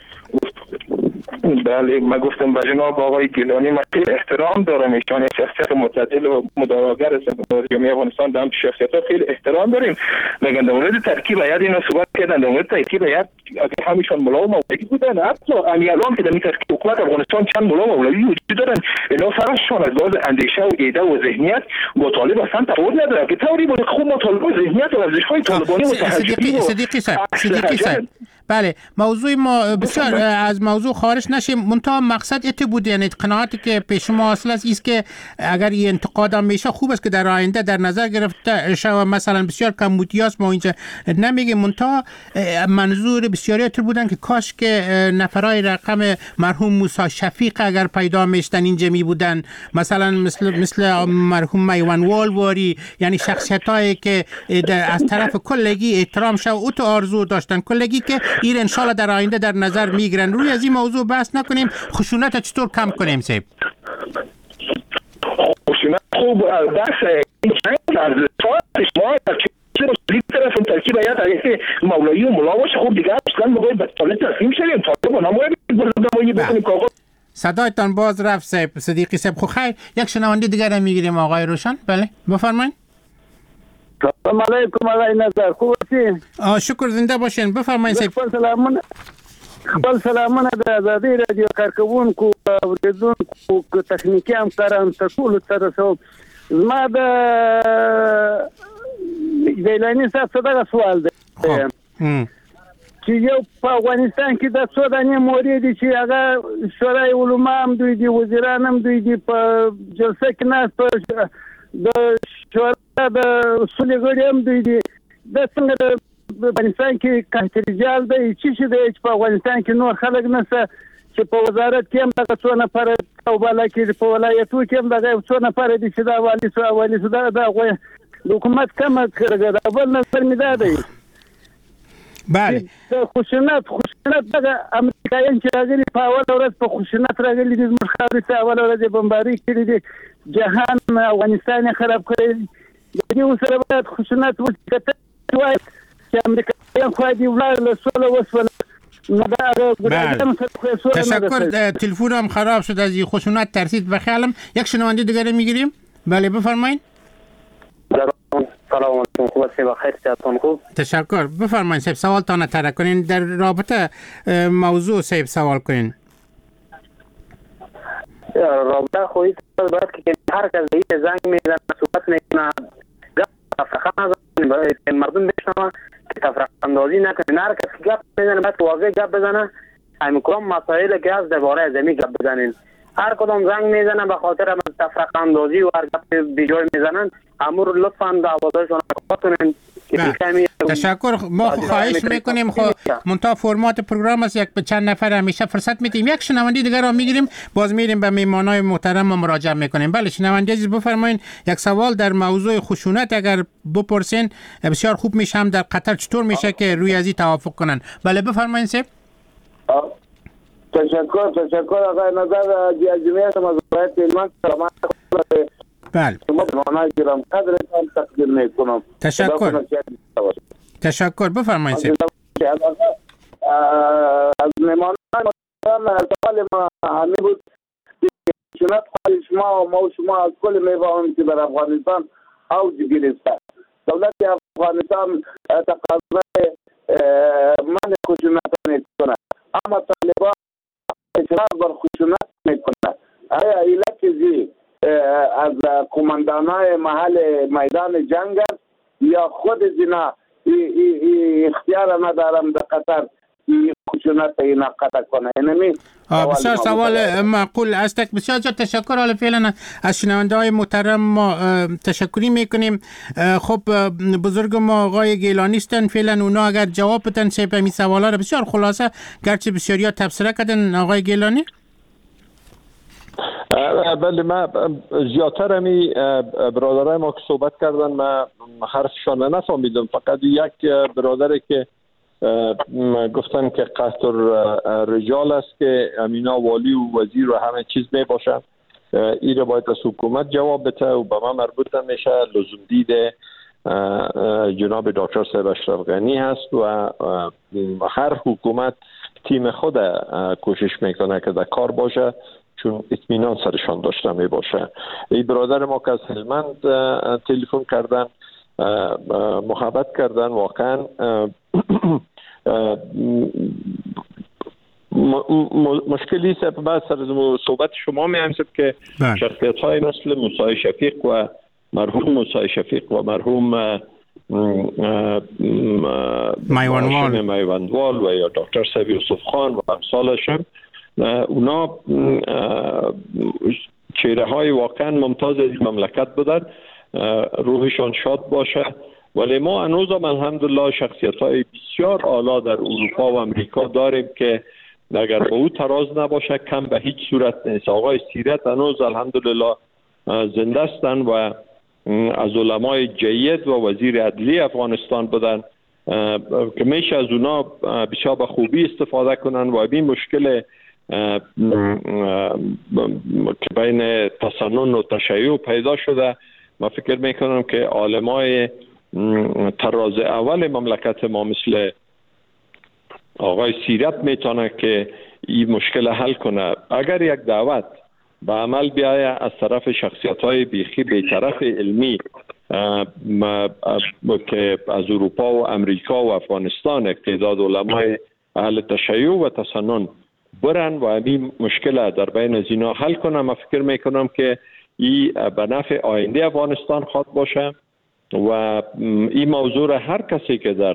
Speaker 9: بله من گفتم به جناب آقای گیلانی من خیلی احترام دارم، ایشان شخصیت معتدل و مداراگر است در جامعه افغانستان، دام شخصیت‌ها خیلی احترام داریم. میگن در مورد ترکیب هیئت اینا صحبت کردن، در مورد ترکیب هیئت اگه همیشون ملا و مولوی بودن، حتی الان که در ترکیب حکومت افغانستان چند ملا و مولوی وجود دارن، اینا فرقشون از لحاظ اندیشه و ایده و ذهنیت با طالب اصلا تفاوت نداره که طوری بود خوب ما طالب و ذهنیت و ورزش‌های طالبانی
Speaker 5: متحجبی و صدیقی صاحب صدیقی صاحب بله موضوع ما بسیار از موضوع خارج نشیم، منتها مقصد ایت بود، یعنی قناعتی که پیش ما اصل است است که اگر این انتقاد هم میشه خوب است که در آینده در نظر گرفته شود. مثلا بسیار کمبودیاست ما اینجا نمیگیم، منتها منظور بسیاریت بودن که کاش که نفرای رقم مرحوم موسی شفیق اگر پیدا میشتن اینجا می بودن، مثلا مثل مثل مرحوم میوان والواری، یعنی شخصیت هایی که از طرف کلگی احترام شو او تو آرزو داشتن کلگی که این انشالله در آینده در نظر میگیرن. روی از این موضوع بحث نکنیم، خشونت چطور کم کنیم صاحب؟
Speaker 9: خشونت خوب بحث این چند از فاعل شما این طرف ترکیب هیئت مولوی و ملا باشه، خوب دیگه اصلا ما باید به طالب تسلیم شدیم، طالب نماید نمایی بکنیم کاغذ.
Speaker 5: صدایتان باز رفت صاحب صدیقی صاحب. خب خیر یک شنونده دیگر هم میگیریم آقای روشن. بله بفرمایید.
Speaker 10: سلام علیکم آقای نظر، خوب هستین؟
Speaker 5: آه شکر زنده باشین، بفرمایید صاحب.
Speaker 10: خپل سلامونه خپل سلامونه د آزادۍ رادیو کارکوونکو اوریدونکو تخنیکي همکارانو ته ټولو ته رسوم. زما د ګیلاني صاحب څه دغه سوال دی چې یو په افغانستان کې د څو دانې مورې دي چې هغه شورای علما هم دوی دي، وزیران هم دوی دي، په جلسه کې ناست په د شورا د اصولي غړي هم دوی دي. د څنګه د افغانستان کې کاهترجال دی چې چې دی چې په افغانستان کې نور خلک نشته، چې په وزارت کې هم دغه څو نفره او بالا کې په ولایتو کې هم دغه څو نفره دي چې دا والي سو والي سو دا د حکومت کمه کړګه. بل نظر مې دا دی
Speaker 5: بله
Speaker 10: خشونت خشونت دغه امریکایان چې راغلي په اول ورځ په خشونت راغلي دي زموږ خاورې ته اول ورځ بمباري کړي دي جهان افغانستان یې خراب کړی د دې سره باید خشونت وکړي چې امریکایان خو دې ولاړ له سوله وسوله.
Speaker 5: تشکر. تلفن هم خراب شد از این خشونت ترسید و خیالم یک شنونده دیگر میگیریم. بله بفرمایید.
Speaker 11: سلام علیکم. خوب هستید؟ بخیر صحتتون خوب؟
Speaker 5: تشکر. بفرمایید صاحب سوالتان طرح کنین در رابطه موضوع صاحب سوال کنین.
Speaker 11: رابطه خودی باید که هر کس به زنگ میزنه صحبت میکنه تفرقه نزنه مردم بشنوه که تفرقه اندازی نکنه. هر کس که گپ میزنه باید واضح گپ بزنه. همین کدام مسائل که از درباره زمین گپ بزنین. هر کدام زنگ میزنن به خاطر تفرقه اندازی و هر گپ بیجای میزنن امور لطفاً دعوتاشون رو کنین.
Speaker 5: تشکر. ما خواهش میکنیم خب منتها فرمات پروگرام است یک به چند نفر همیشه فرصت میدیم. یک شنونده دیگر رو میگیریم باز میریم به میهمانای محترم و مراجعه میکنیم. بله شنونده عزیز بفرمایید یک سوال در موضوع خشونت اگر بپرسین بسیار خوب میشه. هم در قطر چطور میشه که روی ازی توافق کنن؟ بله بفرمایید سه.
Speaker 12: تشکر تشکر آقای نظر جمعیت مزارعات علمان سلامت.
Speaker 5: بله تشکر. تشکر. بفرمایید سه.
Speaker 12: از مهمانان سوال ما همین بود که چنات خواهی شما و ما و شما از کل میوه‌هایی که در افغانستان اوج گرفته دولت افغانستان تقاضای منع خشونت میکنه اما طالبان اصرار بر خشونت میکنه. آیا اینا چیزی از کماندانای محل میدان جنگ است یا خود زینا اختیار ندارم در قطر خشونت اینا قطع کنه؟ اینمی
Speaker 5: بسیار سوال معقول است. بسیار جا تشکر. حالا فعلا از شنونده های محترم ما تشکری میکنیم. خب بزرگ ما آقای گیلانی هستن فعلا اونا اگر جواب بدن سه می سوالا رو بسیار خلاصه گرچه بسیاریا تبصره کردن. آقای گیلانی.
Speaker 6: بله ما زیادتر همی برادرای ما که صحبت کردن ما حرفشان نفهمیدم. فقط یک برادری که گفتن که قطر رجال است که امینا والی و وزیر و همه چیز می باشن. این رو باید از حکومت جواب بده و به ما مربوط نمیشه. لزوم دیده جناب دکتر صاحب اشرف غنی هست و هر حکومت تیم خود کوشش میکنه که در کار باشه چون اطمینان سرشان داشته می باشه. این برادر ما که از هلمند تلفن کردن محبت کردن واقعا مشکلی است. بعد سر صحبت شما می همسد که شخصیت های مثل موسی شفیق و مرحوم موسی شفیق و مرحوم
Speaker 5: میوانوال
Speaker 6: میوانوال و یا دکتر صاحب یوسف خان و امثالشون اونا چهره های واقعا ممتاز از مملکت بودن. روحشان شاد باشه. ولی ما هنوز هم الحمدلله شخصیت های بسیار اعلی در اروپا و امریکا داریم که اگر به او تراز نباشه کم به هیچ صورت نیست. آقای سیرت هنوز الحمدلله زنده هستند و از علمای جید و وزیر عدلیه افغانستان بودن که میشه از اونا بسیار به خوبی استفاده کنن و این مشکل که بین تسنن و تشیع پیدا شده. ما فکر میکنم که عالمای طراز اول مملکت ما مثل آقای سیرت میتونه که این مشکل حل کنه. اگر یک دعوت به عمل بیایه از طرف شخصیت های بیخی بیطرف علمی که از اروپا و امریکا و افغانستان اقتداد علمای اهل تشیع و تسنن برن و این مشکل در بین از اینا حل کنم. من فکر میکنم که این به نفع آینده افغانستان خواد باشه و این موضوع هر کسی که در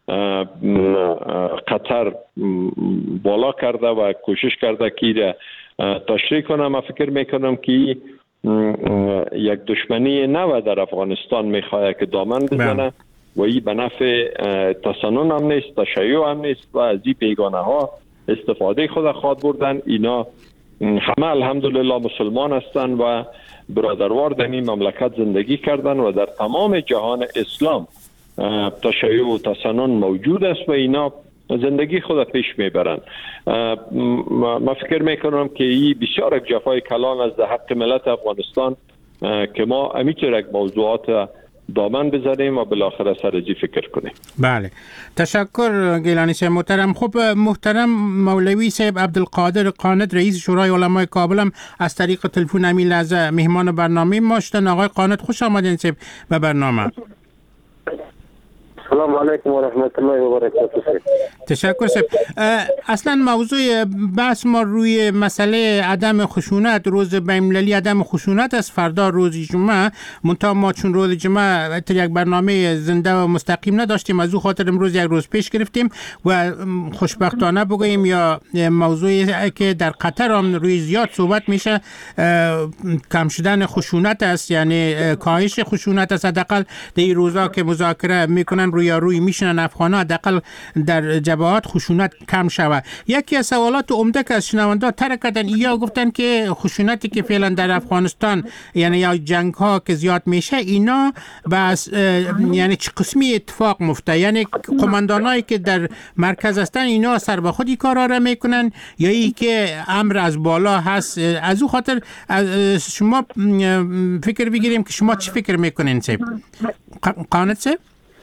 Speaker 6: قطر بالا کرده و کوشش کرده که تشریح کنه. من فکر میکنم که یک دشمنی نو در افغانستان میخواه که دامن بزنه و این به نفع تسنن هم نیست، تشیع هم نیست و از این بیگانه ها استفاده خود خواد بردن. اینا همه الحمدلله مسلمان هستند و برادروار در این مملکت زندگی کردن و در تمام جهان اسلام تشیع و تسنن موجود است و اینا زندگی خود پیش میبرند. ما فکر میکنم که این بسیار یک جفای کلان از حق ملت افغانستان که ما امیتر یک موضوعات دامن بزنیم و بالاخره سرجی فکر کنیم.
Speaker 5: بله، تشکر گیلانی صاحب محترم. خب محترم مولوی صاحب عبدالقادر قانت رئیس شورای علمای کابل هم از طریق تلفن همین لحظه مهمان برنامه ما شدن. آقای قانت خوش آمدین صاحب به برنامه.
Speaker 13: سلام علیکم و رحمت الله و برکاته.
Speaker 5: تشکر صاحب. اصلا موضوع بحث ما روی مسئله عدم خشونت، روز بین‌المللی عدم خشونت است فردا روز جمعه. منتها ما چون روز جمعه تا یک برنامه زنده و مستقیم نداشتیم، از او خاطر امروز یک روز پیش گرفتیم و خوشبختانه بگوییم یا موضوعی که در قطر هم روی زیاد صحبت میشه کم شدن خشونت است، یعنی کاهش خشونت است. حداقل در این روزا که مذاکره میکنن روی روی میشنن افغان‌ها حداقل در جبهات خشونت کم شود. یکی از سوالات عمده که از شنونده طرح کردن یا گفتن که خشونتی که فعلا در افغانستان یعنی یا جنگ ها که زیاد میشه اینا بس یعنی چه قسمی اتفاق مفته، یعنی قماندانایی که در مرکز هستن اینا سر به خودی کارا را میکنن یا ای که امر از بالا هست. از او خاطر از شما فکر بگیریم که شما چی فکر میکنین صاحب؟ قانت صاحب؟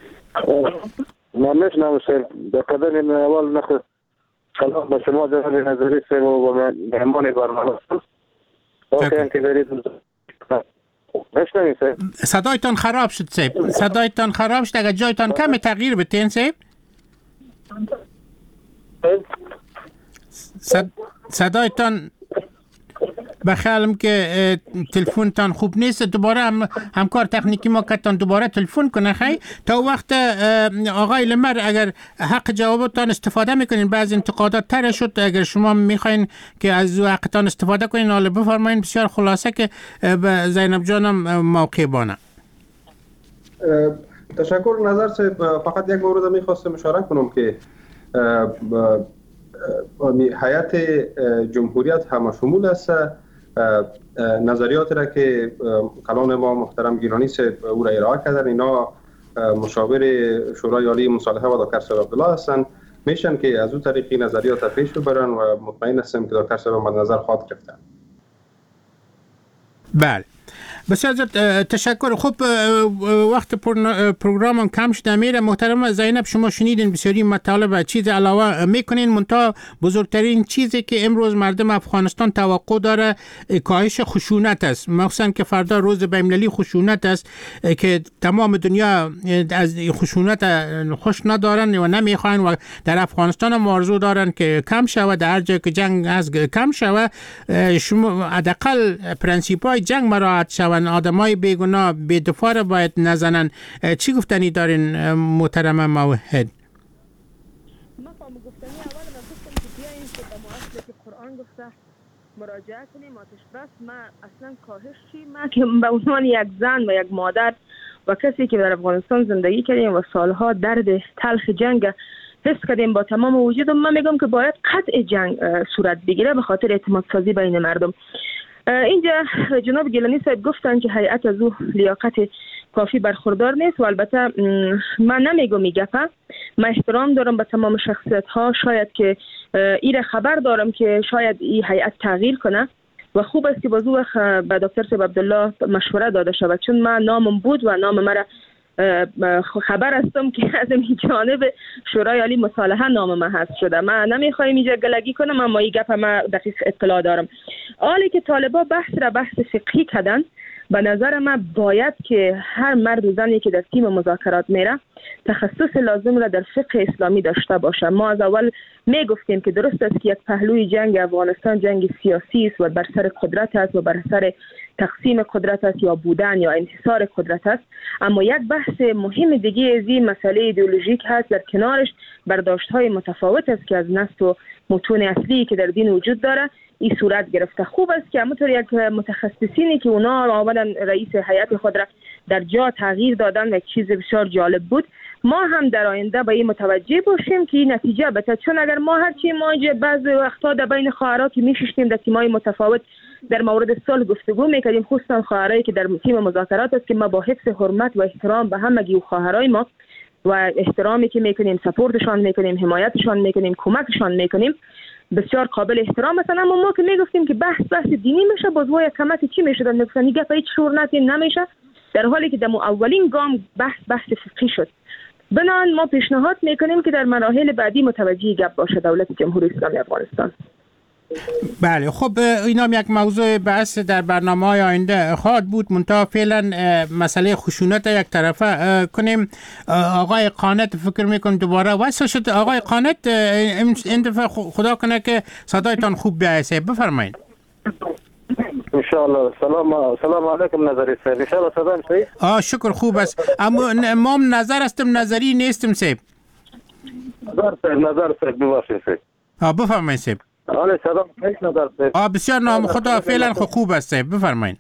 Speaker 13: ما نشنم صاحب به قدر این اول نخواست سلام به شما جناب نظری صاحب و مهمان برنامه واقعا که دارید نشنم صاحب.
Speaker 5: صدایتان خراب شد صاحب، صدایتان خراب شد. اگر جایتان کم تغییر بتین صاحب. صد... صدایتان بخیالم که تلفن تان خوب نیست. دوباره هم همکار تکنیکی ما کتان دوباره تلفن کنه خیلی تا وقت آقای لمر اگر حق جوابتان استفاده میکنین. بعض انتقادات تر شد، اگر شما میخواین که از حقتان استفاده کنین حالا بفرمایین. بسیار خلاصه که به زینب جانم موقع بانه.
Speaker 7: تشکر نظر صاحب. فقط یک مورد میخواستم اشاره کنم که هیئت جمهوریت همه شمول است. نظریات را که کلان ما محترم گیلانی صاحب او را ارائه کردن اینا مشاور شورای عالی مصالحه و دکتر صاحب عبدالله هستند. میشن که از او طریقی نظریات پیش ببرن و مطمئن هستم که دکتر صاحب مد نظر خواهد گرفتن.
Speaker 5: بله بسیار تشکر. خب وقت پروگرام هم کم شده میره. محترم زینب شما شنیدین بسیاری مطالب چیز علاوه میکنین، منتها بزرگترین چیزی که امروز مردم افغانستان توقع داره کاهش خشونت است، مخصوصا که فردا روز بین‌المللی خشونت است که تمام دنیا از خشونت خوش ندارن و نمیخواین و در افغانستان هم آرزو دارن که کم شود، در هر جای که جنگ از کم شود. شما حداقل پرنسیپ‌های جنگ مراعات شود، آدمای بیگناه بی‌دفاع را باید نزنن. چی گفتنی دارین محترم موحد؟
Speaker 8: ما فهم گفتنی اول ما گفتم که بیاییم که به مؤسسه که قرآن گفته مراجعه کنیم آتش بس. ما اصلا کاهش چی؟ ما که به عنوان یک زن و یک مادر و کسی که در افغانستان زندگی کردیم و سالها درد تلخ جنگ حس کردیم با تمام وجودم، من میگم که باید قطع جنگ صورت بگیره به خاطر اعتماد سازی بین مردم. اینجا جناب گیلانی صاحب گفتن که هیئت از او لیاقت کافی برخوردار نیست و البته من نمیگم این گپه. من احترام دارم به تمام شخصیت ها، شاید که ایره خبر دارم که شاید این هیئت تغییر کنه و خوب است که بازو به دکتر صاحب عبدالله مشوره داده شود، چون من نامم بود و نام مرا خبر هستم که از این جانب شورای عالی مصالحه نام من هست شده. من نمیخوایم اینجا گلگی کنم اما این گپ من دقیق اطلاع دارم. حالی که طالبا بحث را بحث فقهی کردن، به نظر من باید که هر مرد و زنی که در تیم مذاکرات میره تخصص لازم را در فقه اسلامی داشته باشه. ما از اول می گفتیم که درست است که یک پهلوی جنگ افغانستان جنگ سیاسی است و بر سر قدرت است و بر سر تقسیم قدرت است یا بودن یا انحصار قدرت است، اما یک بحث مهم دیگه از این مسئله ایدئولوژیک هست در کنارش برداشت‌های متفاوت است که از نص و متون اصلی که در دین وجود داره این صورت گرفته. خوب است که همونطور یک متخصصینی که اونا آمدن رئیس هیئت خود را در جا تغییر دادن و یک چیز بسیار جالب بود، ما هم در آینده به این متوجه باشیم که این نتیجه بده. چون اگر ما هرچی ما بعض وقتا در بین خواهرها که میششتیم در تیم‌های متفاوت در مورد صلح گفتگو میکردیم، خصوصا خواهرایی که در تیم مذاکرات است که ما با حفظ حرمت و احترام به همگی خواهرای ما و احترامی که میکنیم، سپورتشان میکنیم، حمایتشان میکنیم، کمکشان میکنیم، بسیار قابل احترام هستن. اما ما که میگفتیم که بحث بحث دینی میشه، باز وای کمک چی میشه؟ در میگفتن دیگه هیچ شورنتی نمیشه، در حالی که در اولین گام بحث بحث فقهی شد. بنابراین ما پیشنهاد میکنیم که در مراحل بعدی متوجه گپ باشه دولت جمهوری اسلامی افغانستان.
Speaker 5: بله، خب اینا هم یک موضوع بحث در برنامه‌های آینده خواهد بود. منتها فعلا مسئله خشونت یک طرفه کنیم. آقای قانت فکر میکنم دوباره وصل شد. آقای قانت این دفعه خدا کنه که صدایتان خوب بیایسته، بفرمایید.
Speaker 13: انشاءالله. سلام سلام علیکم نظری صاحب. انشاءالله صدام صحیح؟
Speaker 5: آه شکر خوب است. اما ما نظر هستم نظری نیستم صاحب.
Speaker 13: نظر صاحب نظر صاحب ببخشید صاحب.
Speaker 5: آه بفرمایید صاحب.
Speaker 13: آله سلام صحیح نظر صاحب.
Speaker 5: آه بسیار نام خدا فعلا خوب است صاحب، بفرمایید.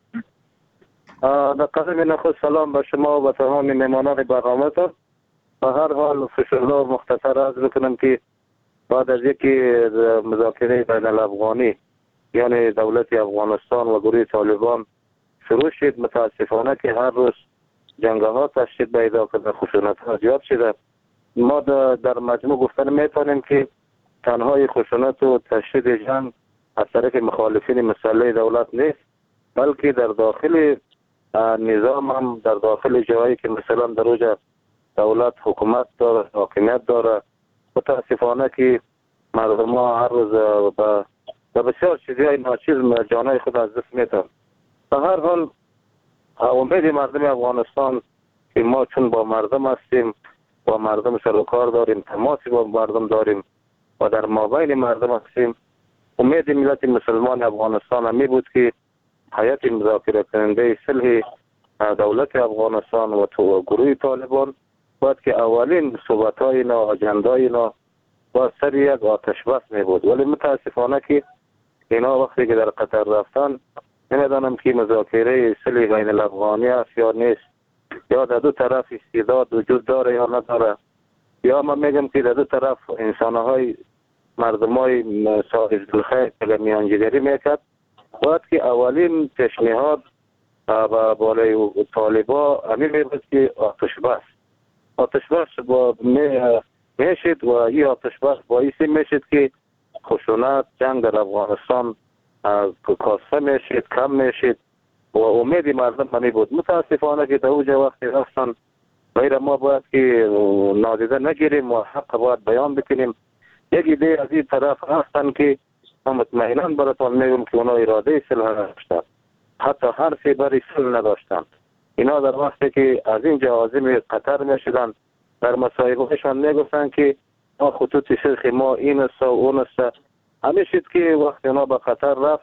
Speaker 13: آه در قدم نخست سلام به شما و تمام مهمانان برنامه‌تان. به هر حال فشرده مختصر عرض بکنم که بعد از یکی مذاکره بین الافغانی یعنی دولت افغانستان و گروه طالبان شروع شد، متاسفانه که هر روز جنگ ها تشدید پیدا کرده، خشونت ها زیاد شده. ما در مجموع گفتن میتونیم که تنهای خشونت و تشدید جنگ از طرف مخالفین مسئله دولت نیست، بلکه در داخل نظام هم در داخل جایی که مثلا در اوج دولت حکومت داره، حاکمیت داره، متاسفانه که مردم ها هر روز به و بسیار چیزهای ناچیز جانای خود از دست میتن. به هر حال امید مردم افغانستان که ما چون با مردم هستیم، با مردم سر و کار داریم، تماسی با مردم داریم و در مابین مردم هستیم، امید ملت مسلمان افغانستان همی بود که هیئت مذاکره کننده صلح دولت افغانستان و تو گروه طالبان باید که اولین صحبت‌های اینا، اجندای اینا با سر یک آتش بس می بود. ولی متاسفانه که اینا وقتی که در قطر رفتن نمیدانم که مذاکره صلح بین الافغانی است یا نیست، یا در دو طرف استعداد وجود داره یا نداره، یا من میگم که در دو طرف انسانهای مردمای صاحب دلخیر که میانجیگری میکرد. باید که اولین پیشنهاد و بالای طالبا همین میبود که آتش بس آتش بس با میشد و این آتش بس باعثی میشد که خشونت جنگ در افغانستان کاسته میشد، کم میشد و امید مردم همی بود. متاسفانه که در اوجه وقتی رفتن غیر ما باید که نادیده نگیریم و حق باید بیان بکنیم. یک ایده از این طرف هستن که مطمئناً براتون میگم که اونا اراده صلح نداشتن، حتی حرفی برای صلح نداشتن. اینا در وقتی که از اینجا عازم قطر میشدن در مصاحبهشان میگفتن که ما خطوط شرخ ما این است و اون است. همین شد که وقتی اونا به قطر رفت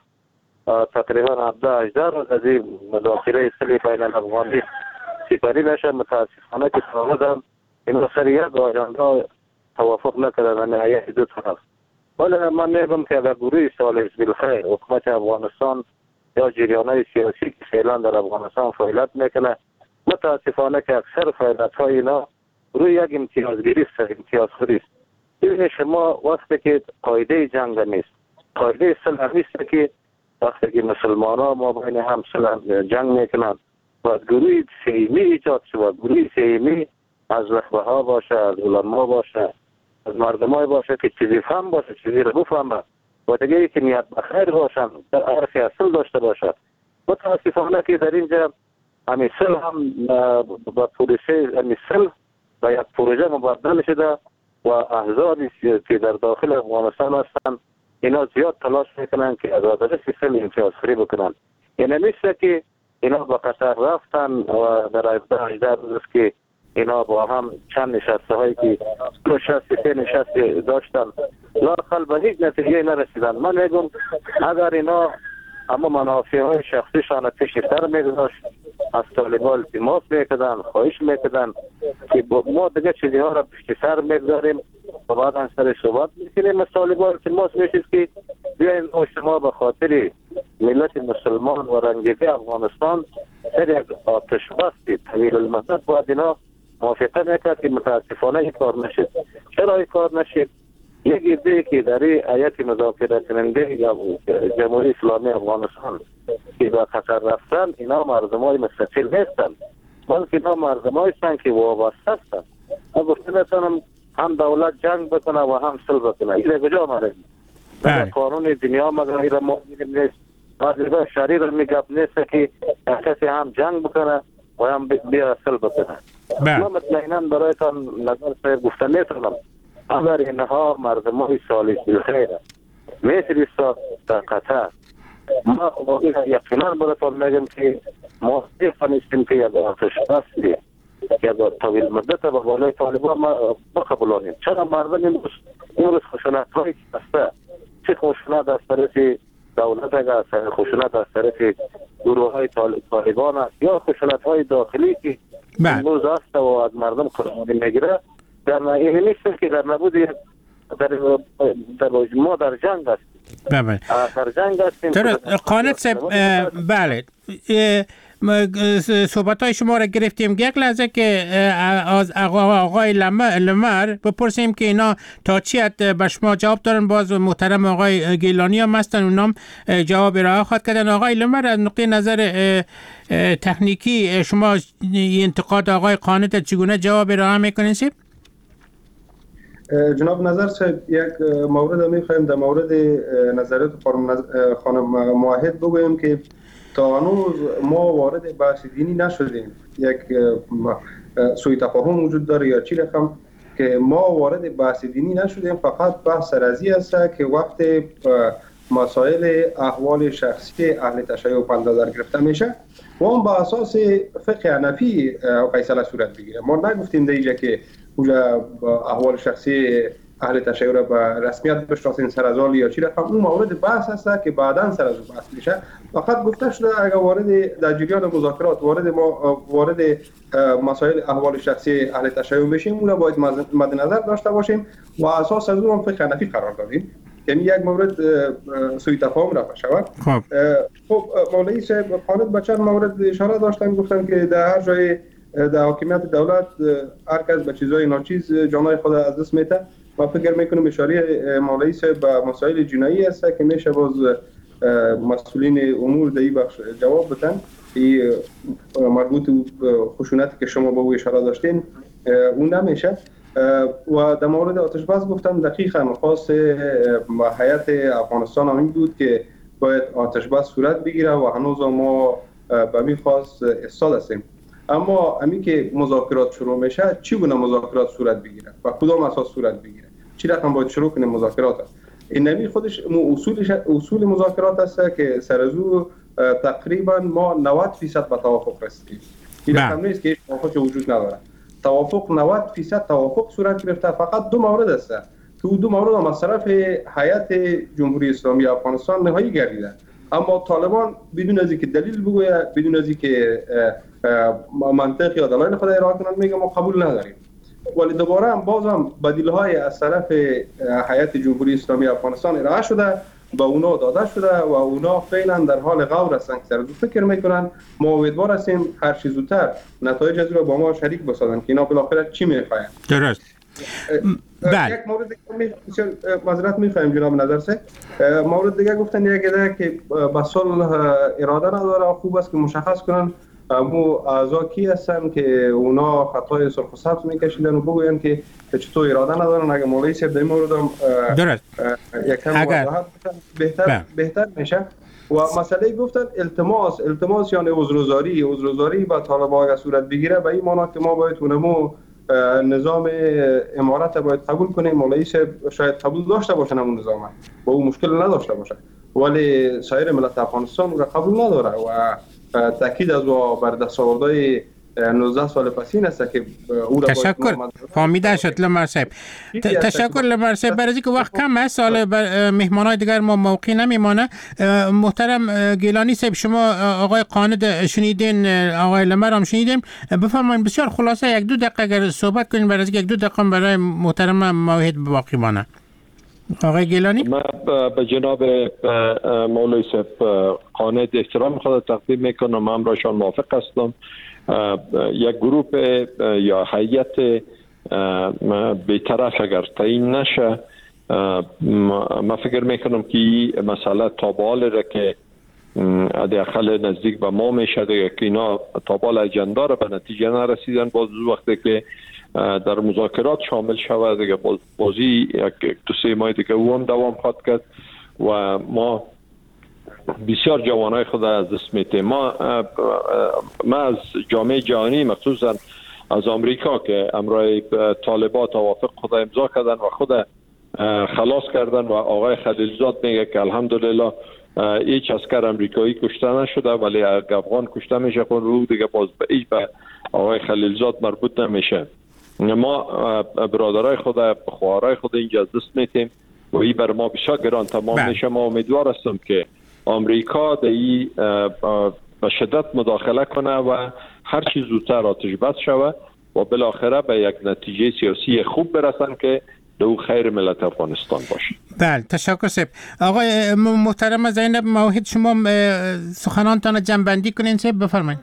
Speaker 13: تقریبا هفده هجده روز از این مذاکره صلح بین الافغانی سپری نشد. متاسفانه که تا اینا سر یک آجنده توافق نکردن نهایت دو طرف. ولی من میگم که اگر گروه صالح حزب الخیر حکومت افغانستان یا جریانهای سیاسی که فعلا در افغانستان فعالیت میکنه، متاسفانه که اکثر فعالیت های اینا روی یک امتیازگیری است، امتیازخوری است. ببینید شما وقتی که قاعده جنگ نیست، قاعده صلح نیست که وقتی که مسلمان ها ما بین هم صلح جنگ میکنن و گروه سیمی ایجاد شود، گروه سیمی از رهبه ها باشه، از علما باشه، از مردمای باشه که چیزی فهم باشه، چیزی رو بفهمه و دیگه که نیت بخیر باشن، در عرف اصل داشته باشه. متاسفانه که در اینجا همین صلح هم با پروسه همین صلح و یک پروژه مبدل شده و احزابی که در داخل افغانستان هستن اینا زیاد تلاش میکنن که از آدرس صلح امتیازخوری بکنن. یعنی نیست که اینا با قطر رفتن و در هجده روز که اینا با هم چند نشسته هایی که نشسته سه نشسته داشتن لااقل به هیچ نتیجه نرسیدن. من میگم اگر اینا اما منافع های شخصیشان پیش سر میگذاشت از طالبان التماس میکردن، خواهش میکردن که ما دیگه چیزی ها را پیش سر میگذاریم و بعد سر صحبت میکنیم. از طالبان التماس میشید که بیاین شما به خاطر ملت مسلمان و رنگیده افغانستان در یک آتش بس طویل المدت باید اینا موافقه میکرد که متاسفانه این کار نشد. چرا این کار نشد؟ یک ایده که در هیئت مذاکره کننده یا جمهوری اسلامی افغانستان که به قطر رفتن اینا مردمای مستقل نیستن، بلکه اینا مردمایی هستند که وابسته هستند گفته میتونم هم دولت جنگ بکنه و هم صلح بکنه. این کجا آمده؟ در قانون دنیا مگر این ما میگیم نیست. قاعده شرعی را میگم نیست که کسی هم جنگ بکنه و هم بیا صلح بکنه. من مطمئنا برایتان نظر سر گفتن نیستم. اگر اینها مردمای صالح بالخیر مثل در قطر، ما یقینا برایتان میگم که ما نیستیم که یک آتش بس یا طویل مدت و بالای طالبان ما بقبولانیم. چرا مردم امروز امروز خشونت هایی هسته، چه خشونت از طرف دولت اگر خشونت از طرف گروه های طالبان است یا خشونت های داخلی که امروز هست و از مردم قربانی میگیره، در این نیست که در نبود در در ما در جنگ هستیم.
Speaker 5: بله
Speaker 13: در جنگ هستیم.
Speaker 5: قانت صاحب بله صحبت های شما را گرفتیم. یک لحظه که از آقای لمر بپرسیم که اینا تا چی حد به شما جواب دارن. باز محترم آقای گیلانی هم هستن، اونام جواب را خواهد کردن. آقای لمر از نقطه نظر تکنیکی شما انتقاد آقای قانت چگونه جواب را میکنین؟
Speaker 7: جناب نظر صاحب یک مورد میخوایم در مورد نظریات خانم موحد بگویم که تا هنوز ما وارد بحث دینی نشدیم. یک سوء تفاهم وجود داره یا چی رقم که ما وارد بحث دینی نشدیم، فقط بحث سرازی است که وقت مسائل احوال شخصی اهل تشیع پند نظر گرفته میشه و اون با اساس فقه حنفی فیصله صورت بگیره. ما نگفتیم دیگه که اونجا احوال شخصی اهل تشیع را به رسمیت بشناسین سر از آل یا چی رقم، اون مورد بحث هست که بعداً سر از بحث میشه. فقط گفته شده اگر وارد در جریان مذاکرات وارد ما وارد مسائل احوال شخصی اهل تشیع بشیم، اون را باید مد نظر داشته باشیم و اساس از اون هم فقه حنفی قرار دادیم. یعنی یک مورد سوء تفاهم رفع شود. خب خب مولوی صاحب خالد به چند مورد اشاره داشتن، گفتن که در هر جای در حاکمیت دولت هر کس به چیزای ناچیز جانای خود از دست میده و فکر میکنم اشاره مولوی صاحب به مسائل جنایی است که میشه باز مسئولین امور در این بخش جواب بدن. این مربوط به خشونتی که شما به او اشاره داشتین اون نمیشه. و در مورد آتش بس گفتم دقیقاً خاص هیئت افغانستان هم این بود که باید آتش بس صورت بگیره و هنوز ما به می خواست استاد هستیم. اما امی که مذاکرات شروع میشه چی گونه مذاکرات صورت بگیره و کدام اساس صورت بگیره، چی رقم باید شروع کنیم مذاکرات هست. این نمی خودش اصولش اصول مذاکرات است که سر از او تقریبا ما نود درصد به توافق رسیدیم. این رقم نیست که هیچ توافقی وجود نداره. توافق نود درصد توافق صورت گرفته. فقط دو مورد است که دو مورد هم از طرف هیئت جمهوری اسلامی افغانستان نهایی گردیده، اما طالبان بدون از اینکه دلیل بگوید، بدون از اینکه منطق یا دلایل خود ارائه کنند میگه ما قبول نداریم. ولی دوباره هم باز هم بدیل‌های از طرف هیئت جمهوری اسلامی افغانستان ارائه شده، با اونا داده شده و اونا فعلا در حال غور هستند که سر فکر میکنن. ما امیدوار هستیم هر چه زودتر نتایج از رو با ما شریک بسازن که اینا بالاخره چی میخواین. درست.
Speaker 5: بله.
Speaker 7: یک مورد دیگه معذرت میخوایم جناب نظر سه مورد دیگه گفتن یک ایده که به صلح اراده نداره. خوب است که مشخص کنن مو اعضا کی هستن که اونا خطای سرخ و سبز میکشیدن و بگوین که چطور اراده ندارن. اگه مولوی صاحب در این مورد هم یکم وضاحت بهتر بهتر میشه. و مسئله گفتن التماس التماس یعنی عذرگزاری عذرگزاری با طالبان اگه صورت بگیره به این معنی که ما باید اونمو نظام امارت باید قبول کنیم. مولوی صاحب شاید قبول داشته باشن اون نظام با اون مشکل نداشته باشه، ولی سایر ملت افغانستان رو قبول نداره و تاکید از بر دستاوردهای نوزده سال پسین است که او را
Speaker 5: تشکر فهمیده شد لمر صاحب. تشکر لمر صاحب. برای اینکه وقت کم است سال مهمانای دیگر ما موقع نمیمانه. محترم گیلانی صاحب شما آقای قاند شنیدین، آقای لمر هم شنیدیم. بفرمایید بسیار خلاصه یک دو دقیقه اگر صحبت کنین برای اینکه یک دو دقیقه برای محترم موحد باقی مانه. آقای گیلانی
Speaker 6: من به جناب مولوی صاحب قاند احترام خود تقدیم میکنم. من راشان موافق هستم. یک گروه یا هیئت بی‌طرف اگر تعیین نشه، من فکر میکنم که این مسئله تابال را که حداقل نزدیک به ما میشه که اینا تابال اجندا را به نتیجه نرسیدن. باز وقتی که در مذاکرات شامل شود. دیگه بازی یک دو سه ماه دیگه او هم دوام خواهد کرد و ما بسیار جوانای خود از دست میتیم. ما ما از جامعه جهانی مخصوصا از آمریکا که امرای طالبان توافق خود امضا کردن و خود خلاص کردن و آقای خلیلزاد میگه که الحمدلله هیچ عسکر امریکایی کشته نشده ولی افغان کشته میشه، خود رو دیگه باز به هیچ به آقای خلیلزاد مربوط نمیشه. ما برادرای خود خواهرای خود اینجا از دست میتیم و این بر ما بسیار گران تمام میشه. ما امیدوار هستم که آمریکا در این به شدت مداخله کنه و هر چیز زودتر آتش بس شود و بالاخره به یک نتیجه سیاسی خوب برسن که دو خیر ملت افغانستان باشه.
Speaker 5: بله تشکر سب. آقای محترم زینب موحد شما سخنانتان جنبندی کنین سب بفرمایید.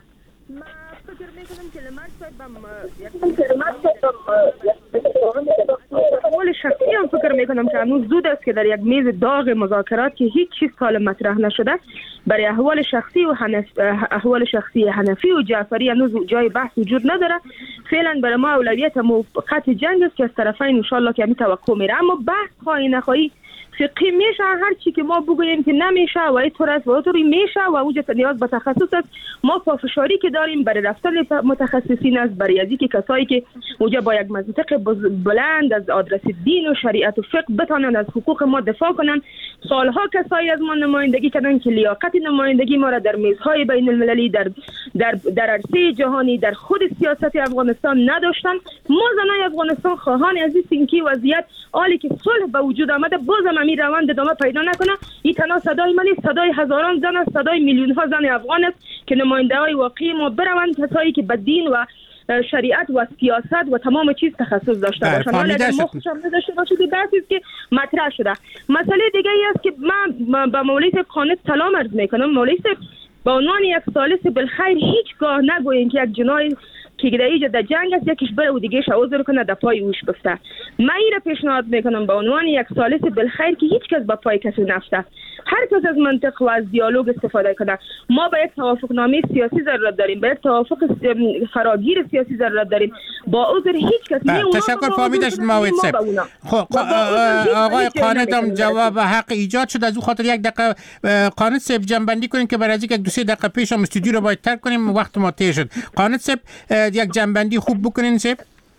Speaker 8: اول شخصی هم فکر میکنم که هنوز زود است که در یک میز داغ مذاکرات که هیچ چیز سالم مطرح نشده برای احوال شخصی و حنف... احوال شخصی حنفی و جعفری هنوز جای بحث وجود نداره. فعلا برای ما اولویت قطع جنگ است که از طرفین ان شاء الله که می توقع میره، اما بحث خواهی نخواهی فقهی میشه، هر چی که ما بگوییم که نمیشه و اینطور است و اینطوری میشه و اوجه نیاز به تخصص است. ما پافشاری که داریم برای رفتن متخصصین است، برای از اینکه کسایی که اوجه با یک منطق بلند از آدرس دین و شریعت و فقه بتانند از حقوق ما دفاع کنند. سالها کسایی از ما نمایندگی کردن که لیاقت نمایندگی ما را در میزهای بین المللی در در در عرصه جهانی در خود سیاست افغانستان نداشتن. ما زنای افغانستان خواهان از این که وضعیت حالی که صلح به وجود آمده بازم امیر روند ادامه پیدا نکنه. این تنها صدای من نیست، صدای هزاران زن است، صدای میلیون ها زن افغان است که نماینده های واقعی ما بروند، کسایی که به دین و شریعت و سیاست و تمام چیز تخصص داشته باشند. حالا اگر ما خوشم نداشته باشید بحثی است که مطرح شده. مسئله دیگه ای است که من به مولوی صاحب خانه سلام عرض میکنم. مولوی صاحب به عنوان یک ثالث بالخیر هیچگاه نگویین که یک جنای که در اینجا در جنگ است یکیش بره و دیگه عذر کنه در پای اوش بفته. من این را پیشنهاد میکنم به عنوان یک ثالث بالخیر که هیچ کس به پای کسی نفته، هر کس از منطق و از دیالوگ استفاده کنه. ما با یک توافقنامه سیاسی ضرورت داریم، با یک توافق فراگیر سیاسی ضرورت داریم. با عذر هیچ کس نه.
Speaker 5: تشکر فهمیدش موعد صاحب. خب آقای قانتم جواب حق ایجاد شد، از او خاطر یک دقیقه قانت صاحب جنبندی کنیم که برای یک دو سه دقیقه پیش هم استودیو رو باید ترک کنیم، وقت ما تیر شد. قانت صاحب یک جنبندی خوب بکنین صاحب.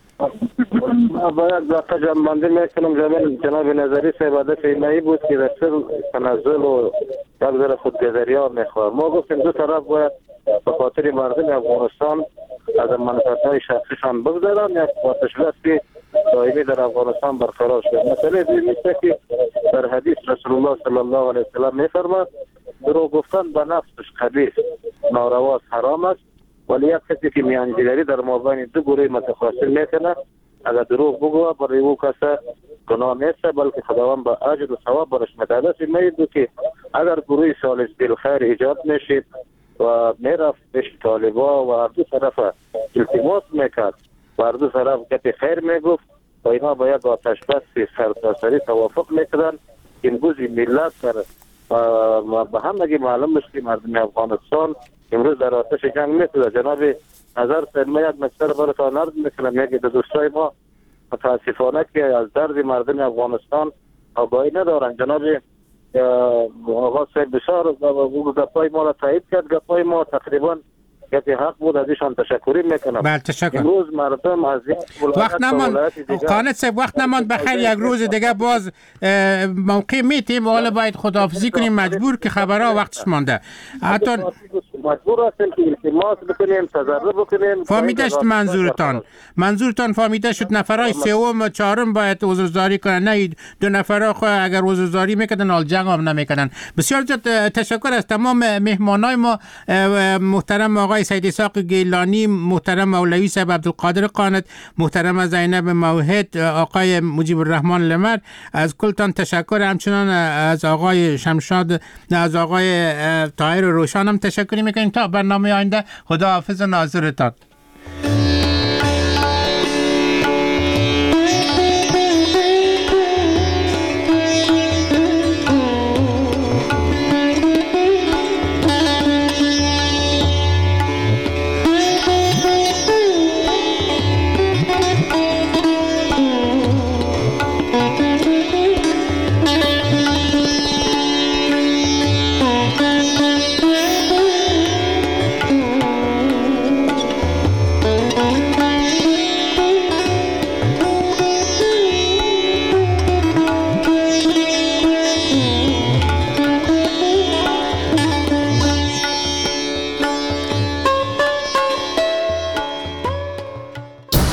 Speaker 13: باید دقیقه جنبندی میکنم. جناب جناب نظری صاحب هدف اینایی بود که رسل تنزل و یک ذره خودگذری ها میخواه. ما گفتیم دو طرف باید به خاطر مردم افغانستان از منفعت‌های شخصیشان بگذارن، یک آتش بس دائمی در افغانستان برقرار شد. مسئله دومی که در حدیث رسول الله صلی الله علیه و سلم میفرماد دروغ گفتن به نفسش خبیث ناروا حرام است، ولی یک کسی که میانجیگری در مابین دو گروه متخاصم میکنه اگر دروغ بگوه برای او کس گناه نیست بلکه خداوند با اجر و ثواب برش میدهد. میدو که اگر گروه ثالث بالخیر ایجاد میشید و میرفت پیش طالبا و هر دو طرف التماس میکرد و هر دو طرف گپ خیر میگفت و اینا با یک آتش بس سرتاسری توافق میکردن، امروز ملت در به همگی معلوم است که مردم افغانستان امروز در آتش جنگ میتونه. جناب نظر سلمه یک مکتر براتان عرض میکنم، یکی دو دوستای ما متاسفانه که از درد مردم افغانستان آگاهی ندارن. جناب آقا صاحب بسیار گپای ما را تایید کرد، گپای ما تقریبا گپی حق بود، از ایشان تشکری میکنم.
Speaker 5: بله تشکر.
Speaker 13: امروز مردم از
Speaker 5: وقت نمان قانت صاحب وقت نمان بخیر یک روز دیگه باز موقع میتیم و حالا باید خداحافظی کنیم، مجبور که خبرها وقتش مانده. حتی
Speaker 13: مجبور هستیم که التماس بکنیم، تضرع بکنیم.
Speaker 5: فهمیده شد منظورتان منظورتان فهمیده شد. نفرای سوم و چهارم باید عذرزاری کنن، نه دو نفرا خو اگر عذرزاری میکردن حال جنگ هم نمیکردن. بسیار تشکر از تمام مهمانای ما، محترم آقای سید اسحاق گیلانی، محترم مولوی صاحب عبدالقادر قانت، محترم زینب موحد، آقای مجیب الرحمن لمر. از کلتان تشکر. همچنان از آقای شمشاد، از آقای طاهر روشان هم تشکر میکنیم. تا برنامه آینده خدا حافظ ناظرتان.